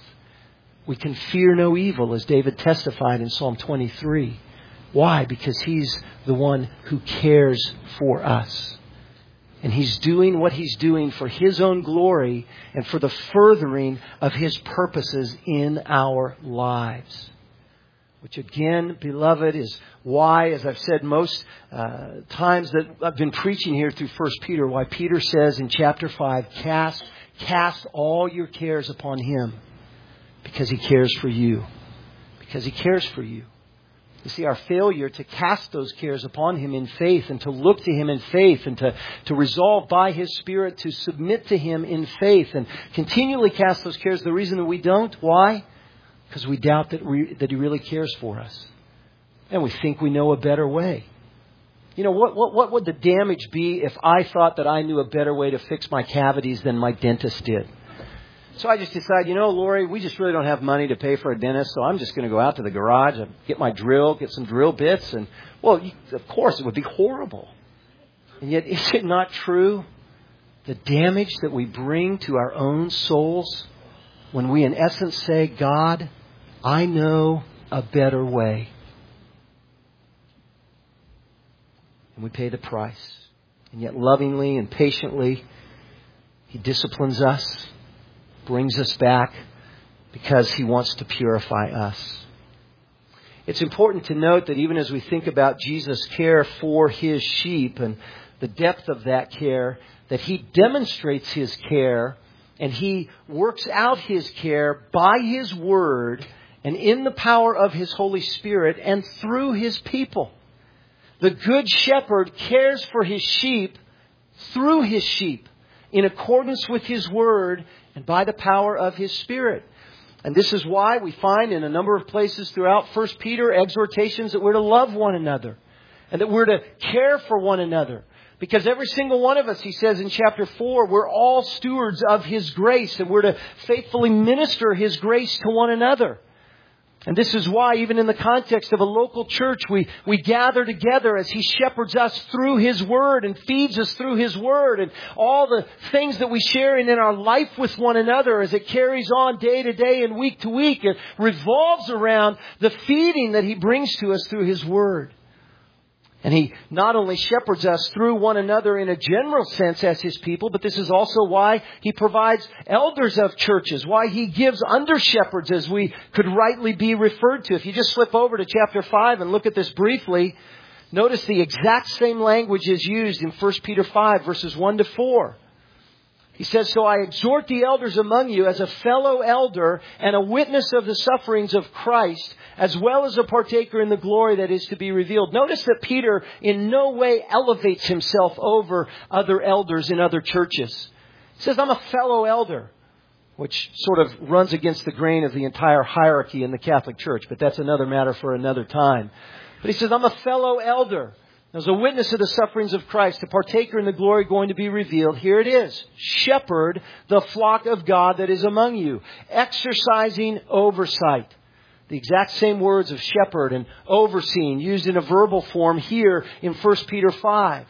we can fear no evil, as David testified in Psalm twenty-three. Why? Because He's the one who cares for us. And He's doing what He's doing for His own glory and for the furthering of His purposes in our lives. Which again, beloved, is why, as I've said most uh, times that I've been preaching here through First Peter, why Peter says in chapter five, cast, cast all your cares upon Him. Because He cares for you. Because He cares for you. You see, our failure to cast those cares upon Him in faith and to look to Him in faith and to, to resolve by His Spirit to submit to Him in faith and continually cast those cares, the reason that we don't, why? Because we doubt that, we, that He really cares for us. And we think we know a better way. You know, what, what, what would the damage be if I thought that I knew a better way to fix my cavities than my dentist did? So I just decided, you know, Lori, we just really don't have money to pay for a dentist, so I'm just going to go out to the garage and get my drill, get some drill bits. And, well, of course, it would be horrible. And yet, is it not true? The damage that we bring to our own souls when we, in essence, say, God, I know a better way. And we pay the price. And yet lovingly and patiently, He disciplines us, brings us back because He wants to purify us. It's important to note that even as we think about Jesus' care for His sheep and the depth of that care, that He demonstrates His care and He works out His care by His Word and in the power of His Holy Spirit and through His people. The Good Shepherd cares for His sheep through His sheep in accordance with His Word and by the power of His Spirit. And this is why we find in a number of places throughout First Peter exhortations that we're to love one another and that we're to care for one another. Because every single one of us, he says in chapter four, we're all stewards of His grace and we're to faithfully minister His grace to one another. And this is why, even in the context of a local church, we, we gather together as He shepherds us through His Word and feeds us through His Word. And all the things that we share in, in our life with one another as it carries on day to day and week to week, it revolves around the feeding that He brings to us through His Word. And He not only shepherds us through one another in a general sense as His people, but this is also why He provides elders of churches, why He gives under shepherds as we could rightly be referred to. If you just flip over to chapter five and look at this briefly, notice the exact same language is used in First Peter five verses one to four. He says, so I exhort the elders among you as a fellow elder and a witness of the sufferings of Christ, as well as a partaker in the glory that is to be revealed. Notice that Peter in no way elevates himself over other elders in other churches. He says, I'm a fellow elder, which sort of runs against the grain of the entire hierarchy in the Catholic Church, but that's another matter for another time. But he says, I'm a fellow elder. As a witness of the sufferings of Christ, a partaker in the glory going to be revealed. Here it is. Shepherd the flock of God that is among you, exercising oversight. The exact same words of shepherd and overseeing used in a verbal form here in First Peter five.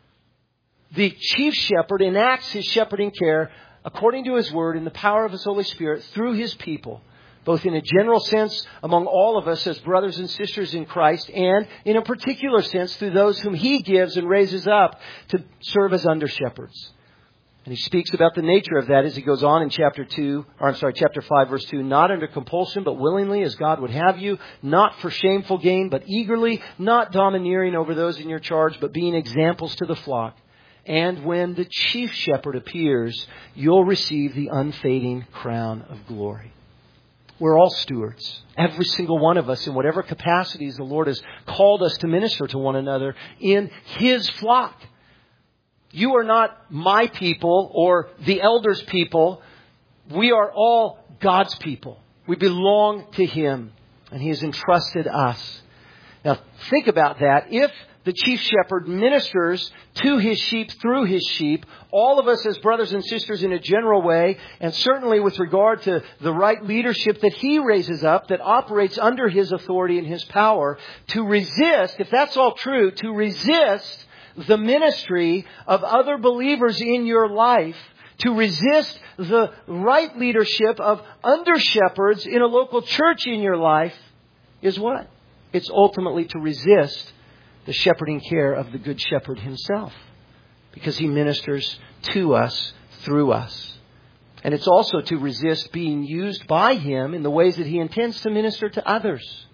The chief shepherd enacts his shepherding care according to His Word in the power of His Holy Spirit through His people both in a general sense among all of us as brothers and sisters in Christ, and in a particular sense through those whom He gives and raises up to serve as under-shepherds. And He speaks about the nature of that as He goes on in chapter two, or I'm sorry, chapter five, verse two, not under compulsion, but willingly as God would have you, not for shameful gain, but eagerly, not domineering over those in your charge, but being examples to the flock. And when the chief shepherd appears, you'll receive the unfading crown of glory. We're all stewards. Every single one of us, in whatever capacities the Lord has called us to minister to one another in His flock. You are not my people or the elders' people. We are all God's people. We belong to Him, and He has entrusted us. Now, think about that. If the chief shepherd ministers to his sheep through his sheep, all of us as brothers and sisters in a general way, and certainly with regard to the right leadership that He raises up that operates under His authority and His power, to resist, if that's all true, to resist the ministry of other believers in your life, to resist the right leadership of under-shepherds in a local church in your life, is what? It's ultimately to resist the shepherding care of the Good Shepherd Himself, because He ministers to us through us. And it's also to resist being used by Him in the ways that He intends to minister to others.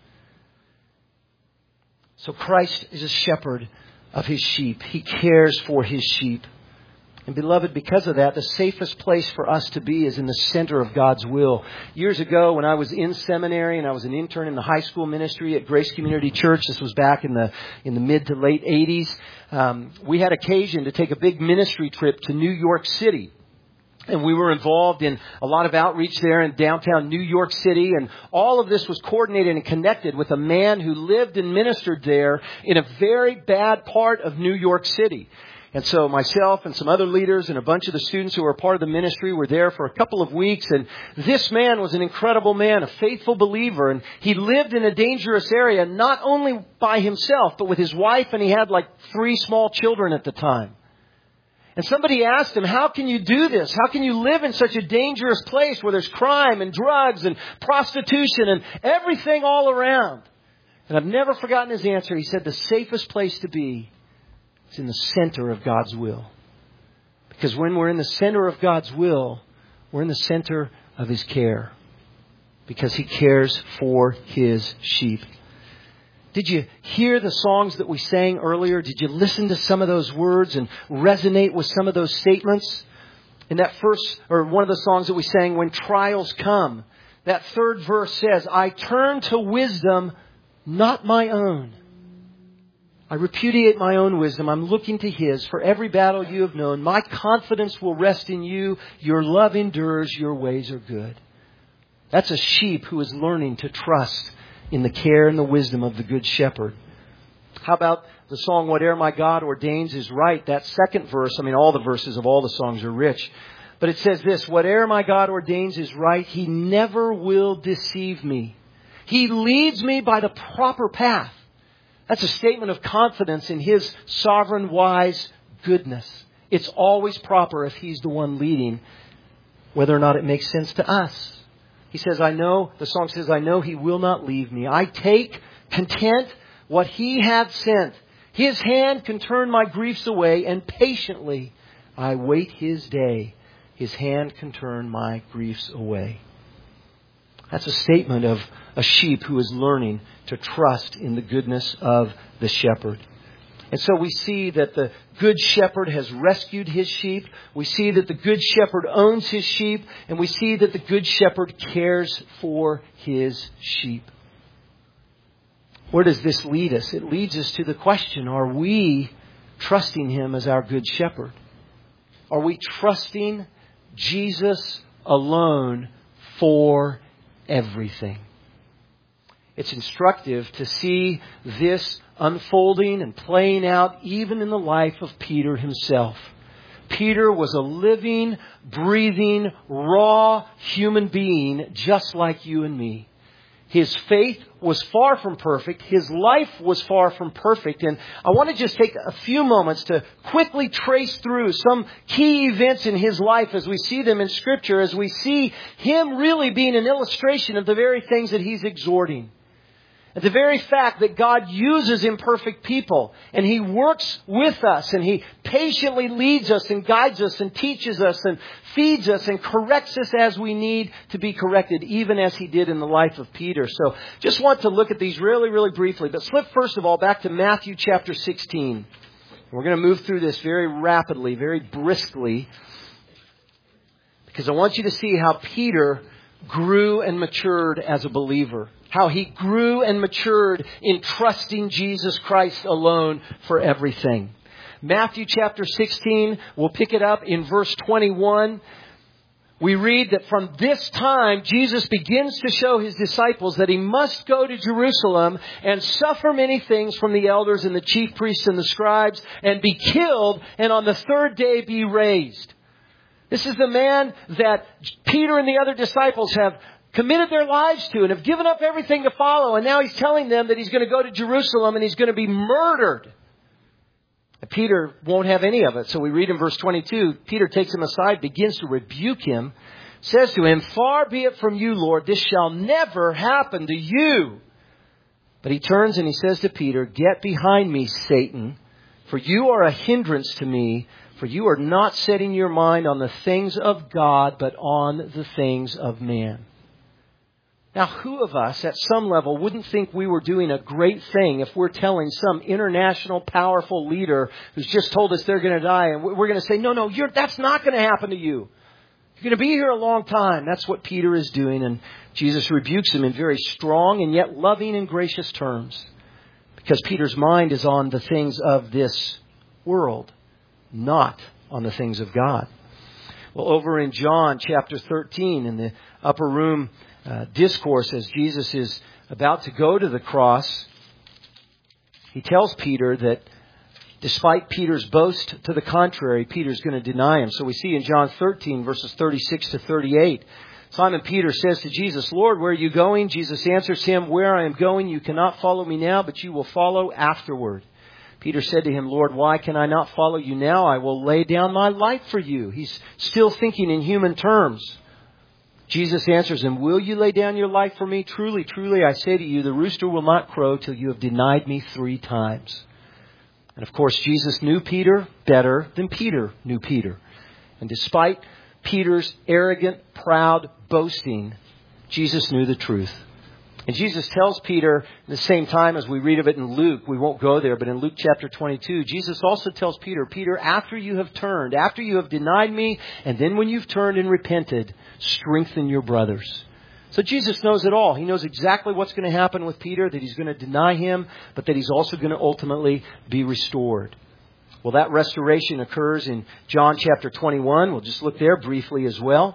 So Christ is a shepherd of His sheep. He cares for His sheep. And beloved, because of that, the safest place for us to be is in the center of God's will. Years ago, when I was in seminary and I was an intern in the high school ministry at Grace Community Church, this was back in the in the mid to late eighties, um, we had occasion to take a big ministry trip to New York City. And we were involved in a lot of outreach there in downtown New York City. And all of this was coordinated and connected with a man who lived and ministered there in a very bad part of New York City. And so myself and some other leaders and a bunch of the students who were part of the ministry were there for a couple of weeks. And this man was an incredible man, a faithful believer. And he lived in a dangerous area, not only by himself, but with his wife. And he had like three small children at the time. And somebody asked him, how can you do this? How can you live in such a dangerous place where there's crime and drugs and prostitution and everything all around? And I've never forgotten his answer. He said, the safest place to be is in the center of God's will. Because when we're in the center of God's will, we're in the center of His care. Because He cares for His sheep. Did you hear the songs that we sang earlier? Did you listen to some of those words and resonate with some of those statements? In that first, or one of the songs that we sang, When Trials Come, that third verse says, I turn to wisdom, not my own. I repudiate my own wisdom. I'm looking to His. For every battle you have known, my confidence will rest in you. Your love endures. Your ways are good. That's a sheep who is learning to trust in the care and the wisdom of the Good Shepherd. How about the song, Whate'er My God Ordains is Right? That second verse, I mean, all the verses of all the songs are rich. But it says this, Whate'er my God ordains is right. He never will deceive me. He leads me by the proper path. That's a statement of confidence in His sovereign, wise goodness. It's always proper if He's the one leading, whether or not it makes sense to us. He says, I know, the song says, I know He will not leave me. I take content what He hath sent. His hand can turn my griefs away, and patiently I wait His day. His hand can turn my griefs away. That's a statement of a sheep who is learning to trust in the goodness of the shepherd. And so we see that the Good Shepherd has rescued His sheep. We see that the Good Shepherd owns His sheep. And we see that the Good Shepherd cares for His sheep. Where does this lead us? It leads us to the question, are we trusting Him as our Good Shepherd? Are we trusting Jesus alone for everything? It's instructive to see this unfolding and playing out even in the life of Peter himself. Peter was a living, breathing, raw human being just like you and me. His faith was far from perfect. His life was far from perfect. And I want to just take a few moments to quickly trace through some key events in his life as we see them in Scripture, as we see him really being an illustration of the very things that he's exhorting. And the very fact that God uses imperfect people and He works with us and He patiently leads us and guides us and teaches us and feeds us and corrects us as we need to be corrected, even as He did in the life of Peter. So just want to look at these really, really briefly. But slip first of all back to Matthew chapter sixteen. We're going to move through this very rapidly, very briskly, because I want you to see how Peter grew and matured as a believer. How he grew and matured in trusting Jesus Christ alone for everything. Matthew chapter sixteen, we'll pick it up in verse twenty-one. We read that from this time, Jesus begins to show His disciples that He must go to Jerusalem and suffer many things from the elders and the chief priests and the scribes and be killed and on the third day be raised. This is the man that Peter and the other disciples have committed their lives to and have given up everything to follow. And now He's telling them that He's going to go to Jerusalem and He's going to be murdered. And Peter won't have any of it. So we read in verse twenty-two, Peter takes him aside, begins to rebuke him, says to him, "Far be it from you, Lord, this shall never happen to you." But he turns and he says to Peter, "Get behind me, Satan, for you are a hindrance to me, for you are not setting your mind on the things of God, but on the things of man." Now, who of us at some level wouldn't think we were doing a great thing if we're telling some international powerful leader who's just told us they're going to die, and we're going to say, no, no, you're, that's not going to happen to you. You're going to be here a long time. That's what Peter is doing. And Jesus rebukes him in very strong and yet loving and gracious terms, because Peter's mind is on the things of this world, not on the things of God. Well, over in John chapter thirteen, in the upper room Uh, discourse, as Jesus is about to go to the cross, He tells Peter that despite Peter's boast to the contrary, Peter's going to deny Him. So we see in John thirteen, verses thirty-six to thirty-eight, Simon Peter says to Jesus, "Lord, where are you going?" Jesus answers him, "Where I am going, you cannot follow me now, but you will follow afterward." Peter said to him, "Lord, why can I not follow you now? I will lay down my life for you." He's still thinking in human terms. Jesus answers him, "Will you lay down your life for me? Truly, truly, I say to you, the rooster will not crow till you have denied me three times." And of course, Jesus knew Peter better than Peter knew Peter. And despite Peter's arrogant, proud boasting, Jesus knew the truth. And Jesus tells Peter, at the same time as we read of it in Luke, we won't go there, but in Luke chapter twenty-two, Jesus also tells Peter, "Peter, after you have turned, after you have denied me, and then when you've turned and repented, strengthen your brothers." So Jesus knows it all. He knows exactly what's going to happen with Peter, that he's going to deny him, but that he's also going to ultimately be restored. Well, that restoration occurs in John chapter twenty-one. We'll just look there briefly as well.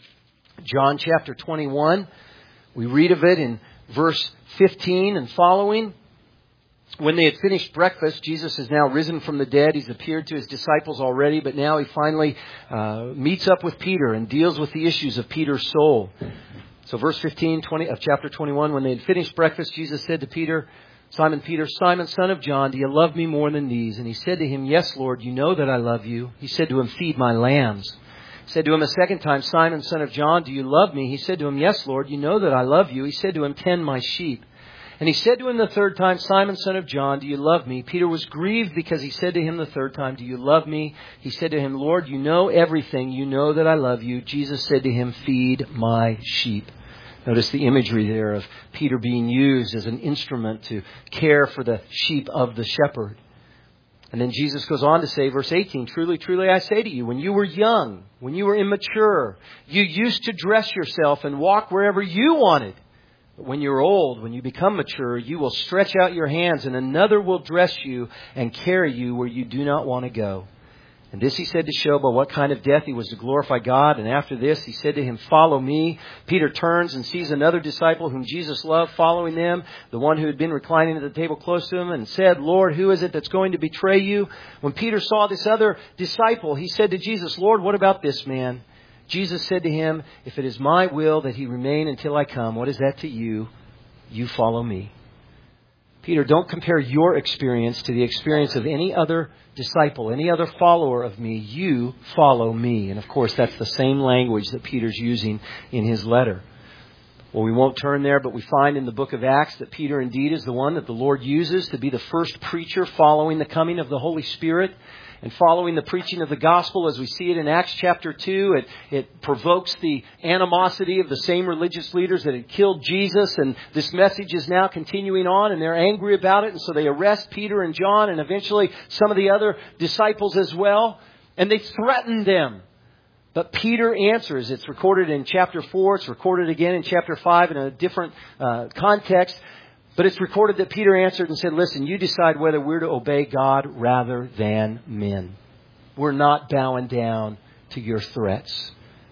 John chapter twenty-one, we read of it in verse fifteen and following. When they had finished breakfast, Jesus has now risen from the dead. He's appeared to His disciples already, but now He finally uh, meets up with Peter and deals with the issues of Peter's soul. So verse fifteen twenty, of chapter twenty-one, when they had finished breakfast, Jesus said to Peter, "Simon Peter, Simon, son of John, do you love me more than these?" And he said to him, "Yes, Lord, you know that I love you." He said to him, "Feed my lambs." He said to him a second time, "Simon, son of John, do you love me?" He said to him, "Yes, Lord, you know that I love you." He said to him, "Tend my sheep." And he said to him the third time, "Simon, son of John, do you love me?" Peter was grieved because he said to him the third time, "Do you love me?" He said to him, "Lord, you know everything. You know that I love you." Jesus said to him, "Feed my sheep." Notice the imagery there of Peter being used as an instrument to care for the sheep of the shepherd. And then Jesus goes on to say, verse eighteen, "Truly, truly, I say to you, when you were young, when you were immature, you used to dress yourself and walk wherever you wanted. But when you're old, when you become mature, you will stretch out your hands and another will dress you and carry you where you do not want to go." And this He said to show by what kind of death He was to glorify God. And after this, He said to him, "Follow me." Peter turns and sees another disciple whom Jesus loved following them, the one who had been reclining at the table close to him, and said, "Lord, who is it that's going to betray you?" When Peter saw this other disciple, he said to Jesus, "Lord, what about this man?" Jesus said to him, "If it is my will that he remain until I come, what is that to you? you follow me. Peter, don't compare your experience to the experience of any other disciple, any other follower of me. You follow me. And of course, that's the same language that Peter's using in his letter. Well, we won't turn there, but we find in the book of Acts that Peter indeed is the one that the Lord uses to be the first preacher following the coming of the Holy Spirit and following the preaching of the gospel as we see it in Acts chapter two. It, it provokes the animosity of the same religious leaders that had killed Jesus, and this message is now continuing on, and they're angry about it, and so they arrest Peter and John and eventually some of the other disciples as well, and they threaten them. But Peter answers. It's recorded in chapter four. It's recorded again in chapter five in a different uh, context. But it's recorded that Peter answered and said, listen, you decide whether we're to obey God rather than men. We're not bowing down to your threats.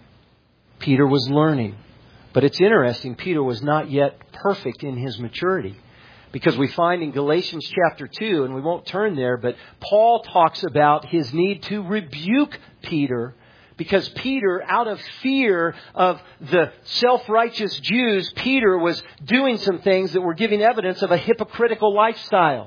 Peter was learning. But it's interesting, Peter was not yet perfect in his maturity. Because we find in Galatians chapter two, and we won't turn there, but Paul talks about his need to rebuke Peter. Because Peter, out of fear of the self-righteous Jews, Peter was doing some things that were giving evidence of a hypocritical lifestyle.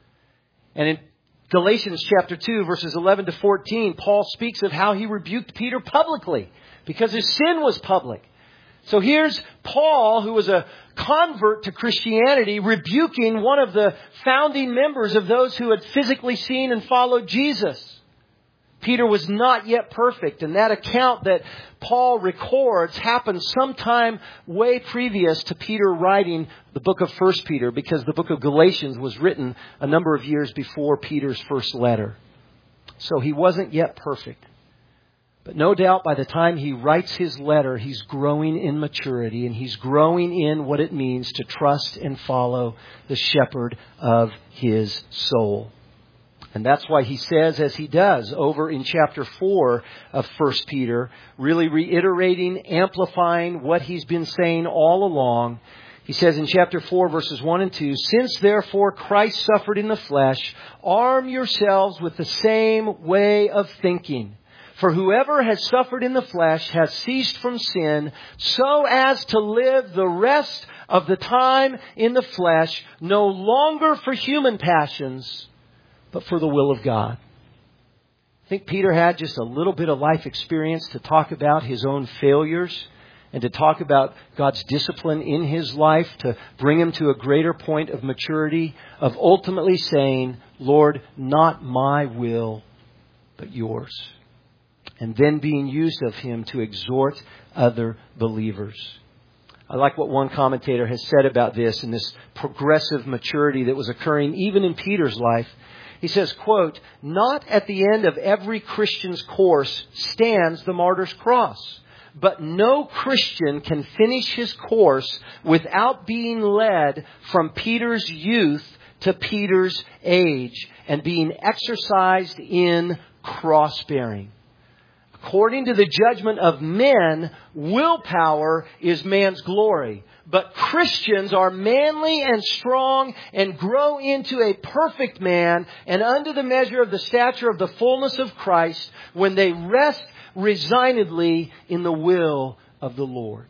And in Galatians chapter two, verses eleven to fourteen, Paul speaks of how he rebuked Peter publicly because his sin was public. So here's Paul, who was a convert to Christianity, rebuking one of the founding members of those who had physically seen and followed Jesus. Peter was not yet perfect, and that account that Paul records happened sometime way previous to Peter writing the book of First Peter, because the book of Galatians was written a number of years before Peter's first letter. So he wasn't yet perfect. But no doubt by the time he writes his letter, he's growing in maturity, and he's growing in what it means to trust and follow the shepherd of his soul. And that's why he says, as he does over in chapter four of First Peter, really reiterating, amplifying what he's been saying all along. He says in chapter four, verses one and two, since therefore Christ suffered in the flesh, arm yourselves with the same way of thinking. For whoever has suffered in the flesh has ceased from sin, so as to live the rest of the time in the flesh, no longer for human passions, but for the will of God. I think Peter had just a little bit of life experience to talk about his own failures and to talk about God's discipline in his life to bring him to a greater point of maturity, of ultimately saying, Lord, not my will, but yours. And then being used of him to exhort other believers. I like what one commentator has said about this and this progressive maturity that was occurring even in Peter's life. He says, quote, not at the end of every Christian's course stands the martyr's cross, but no Christian can finish his course without being led from Peter's youth to Peter's age and being exercised in cross-bearing. According to the judgment of men, willpower is man's glory. But Christians are manly and strong and grow into a perfect man and under the measure of the stature of the fullness of Christ when they rest resignedly in the will of the Lord.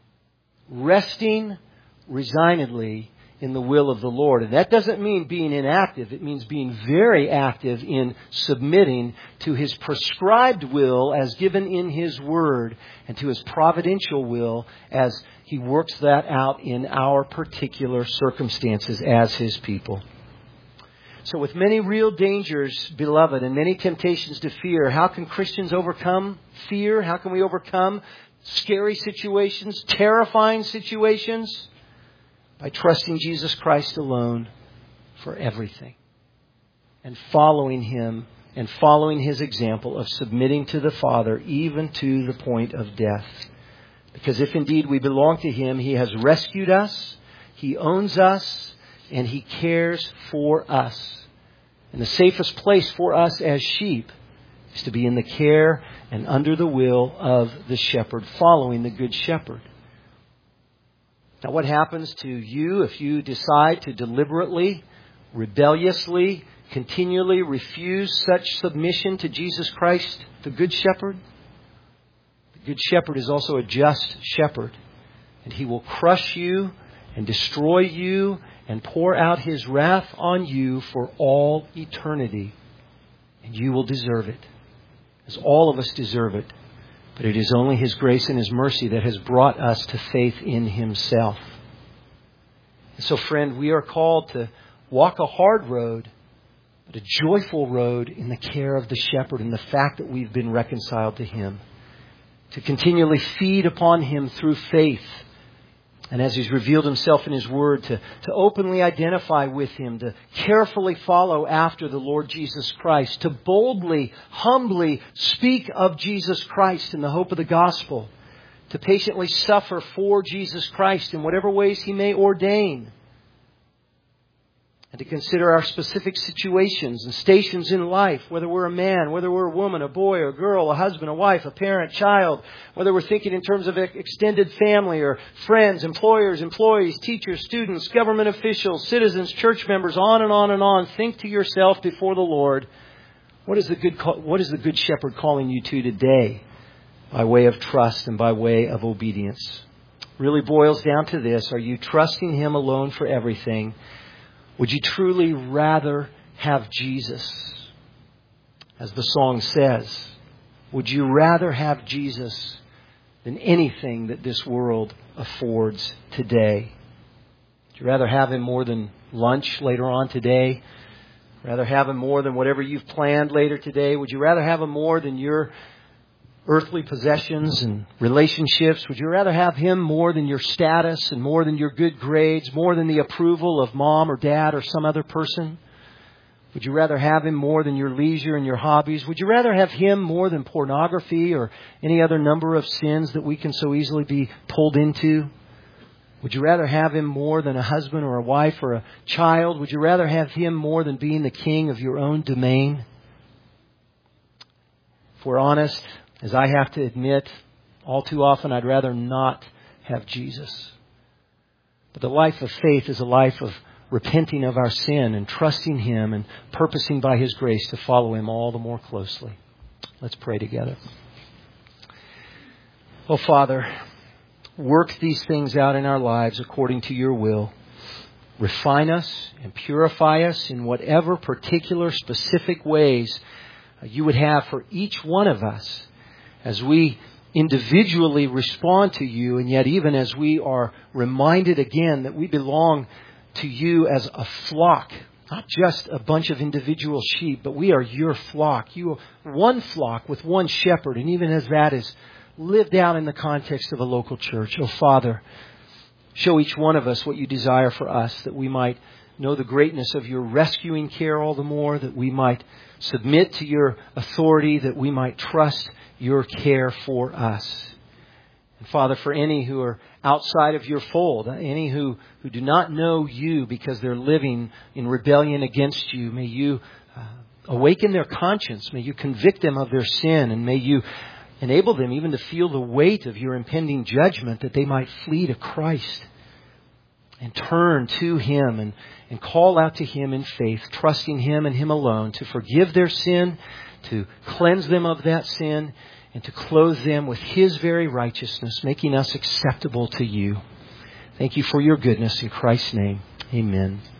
Resting resignedly in the will of the Lord. And that doesn't mean being inactive. It means being very active in submitting to His prescribed will as given in His Word and to His providential will as He works that out in our particular circumstances as His people. So with many real dangers, beloved, and many temptations to fear, how can Christians overcome fear? How can we overcome scary situations, terrifying situations? By trusting Jesus Christ alone for everything. And following Him and following His example of submitting to the Father even to the point of death. Because if indeed we belong to Him, He has rescued us, He owns us, and He cares for us. And the safest place for us as sheep is to be in the care and under the will of the shepherd, following the good shepherd. Now, what happens to you if you decide to deliberately, rebelliously, continually refuse such submission to Jesus Christ, the Good Shepherd? The Good Shepherd is also a just shepherd, and He will crush you and destroy you and pour out His wrath on you for all eternity. And you will deserve it, as all of us deserve it. But it is only His grace and His mercy that has brought us to faith in Himself. And so, friend, we are called to walk a hard road, but a joyful road in the care of the shepherd and the fact that we've been reconciled to Him. To continually feed upon Him through faith. And as He's revealed Himself in His Word, to, to openly identify with Him, to carefully follow after the Lord Jesus Christ, to boldly, humbly speak of Jesus Christ in the hope of the gospel, to patiently suffer for Jesus Christ in whatever ways He may ordain, and to consider our specific situations and stations in life, whether we're a man, whether we're a woman, a boy, a girl, a husband, a wife, a parent, child, whether we're thinking in terms of extended family or friends, employers, employees, teachers, students, government officials, citizens, church members, on and on and on. Think to yourself before the Lord, what is the good, what is the Good Shepherd calling you to today by way of trust and by way of obedience? Really boils down to this. Are you trusting Him alone for everything? Would you truly rather have Jesus? As the song says, would you rather have Jesus than anything that this world affords today? Would you rather have Him more than lunch later on today? Rather have Him more than whatever you've planned later today? Would you rather have Him more than your earthly possessions and relationships? Would you rather have Him more than your status and more than your good grades, more than the approval of mom or dad or some other person? Would you rather have Him more than your leisure and your hobbies? Would you rather have Him more than pornography or any other number of sins that we can so easily be pulled into? Would you rather have Him more than a husband or a wife or a child? Would you rather have Him more than being the king of your own domain? If we're honest, as I have to admit, all too often I'd rather not have Jesus. But the life of faith is a life of repenting of our sin and trusting Him and purposing by His grace to follow Him all the more closely. Let's pray together. Oh, Father, work these things out in our lives according to Your will. Refine us and purify us in whatever particular specific ways You would have for each one of us, as we individually respond to You, and yet even as we are reminded again that we belong to You as a flock, not just a bunch of individual sheep, but we are Your flock. You are one flock with one shepherd, and even as that is lived out in the context of a local church. Oh, Father, show each one of us what You desire for us, that we might know the greatness of Your rescuing care all the more, that we might submit to Your authority, that we might trust Your care for us. And Father, for any who are outside of Your fold, any who, who do not know You because they're living in rebellion against You, may You uh, awaken their conscience. May You convict them of their sin, and may You enable them even to feel the weight of Your impending judgment, that they might flee to Christ and turn to Him and, and call out to Him in faith, trusting Him and Him alone to forgive their sin, to cleanse them of that sin, and to clothe them with His very righteousness, making us acceptable to You. Thank You for Your goodness. In Christ's name, amen.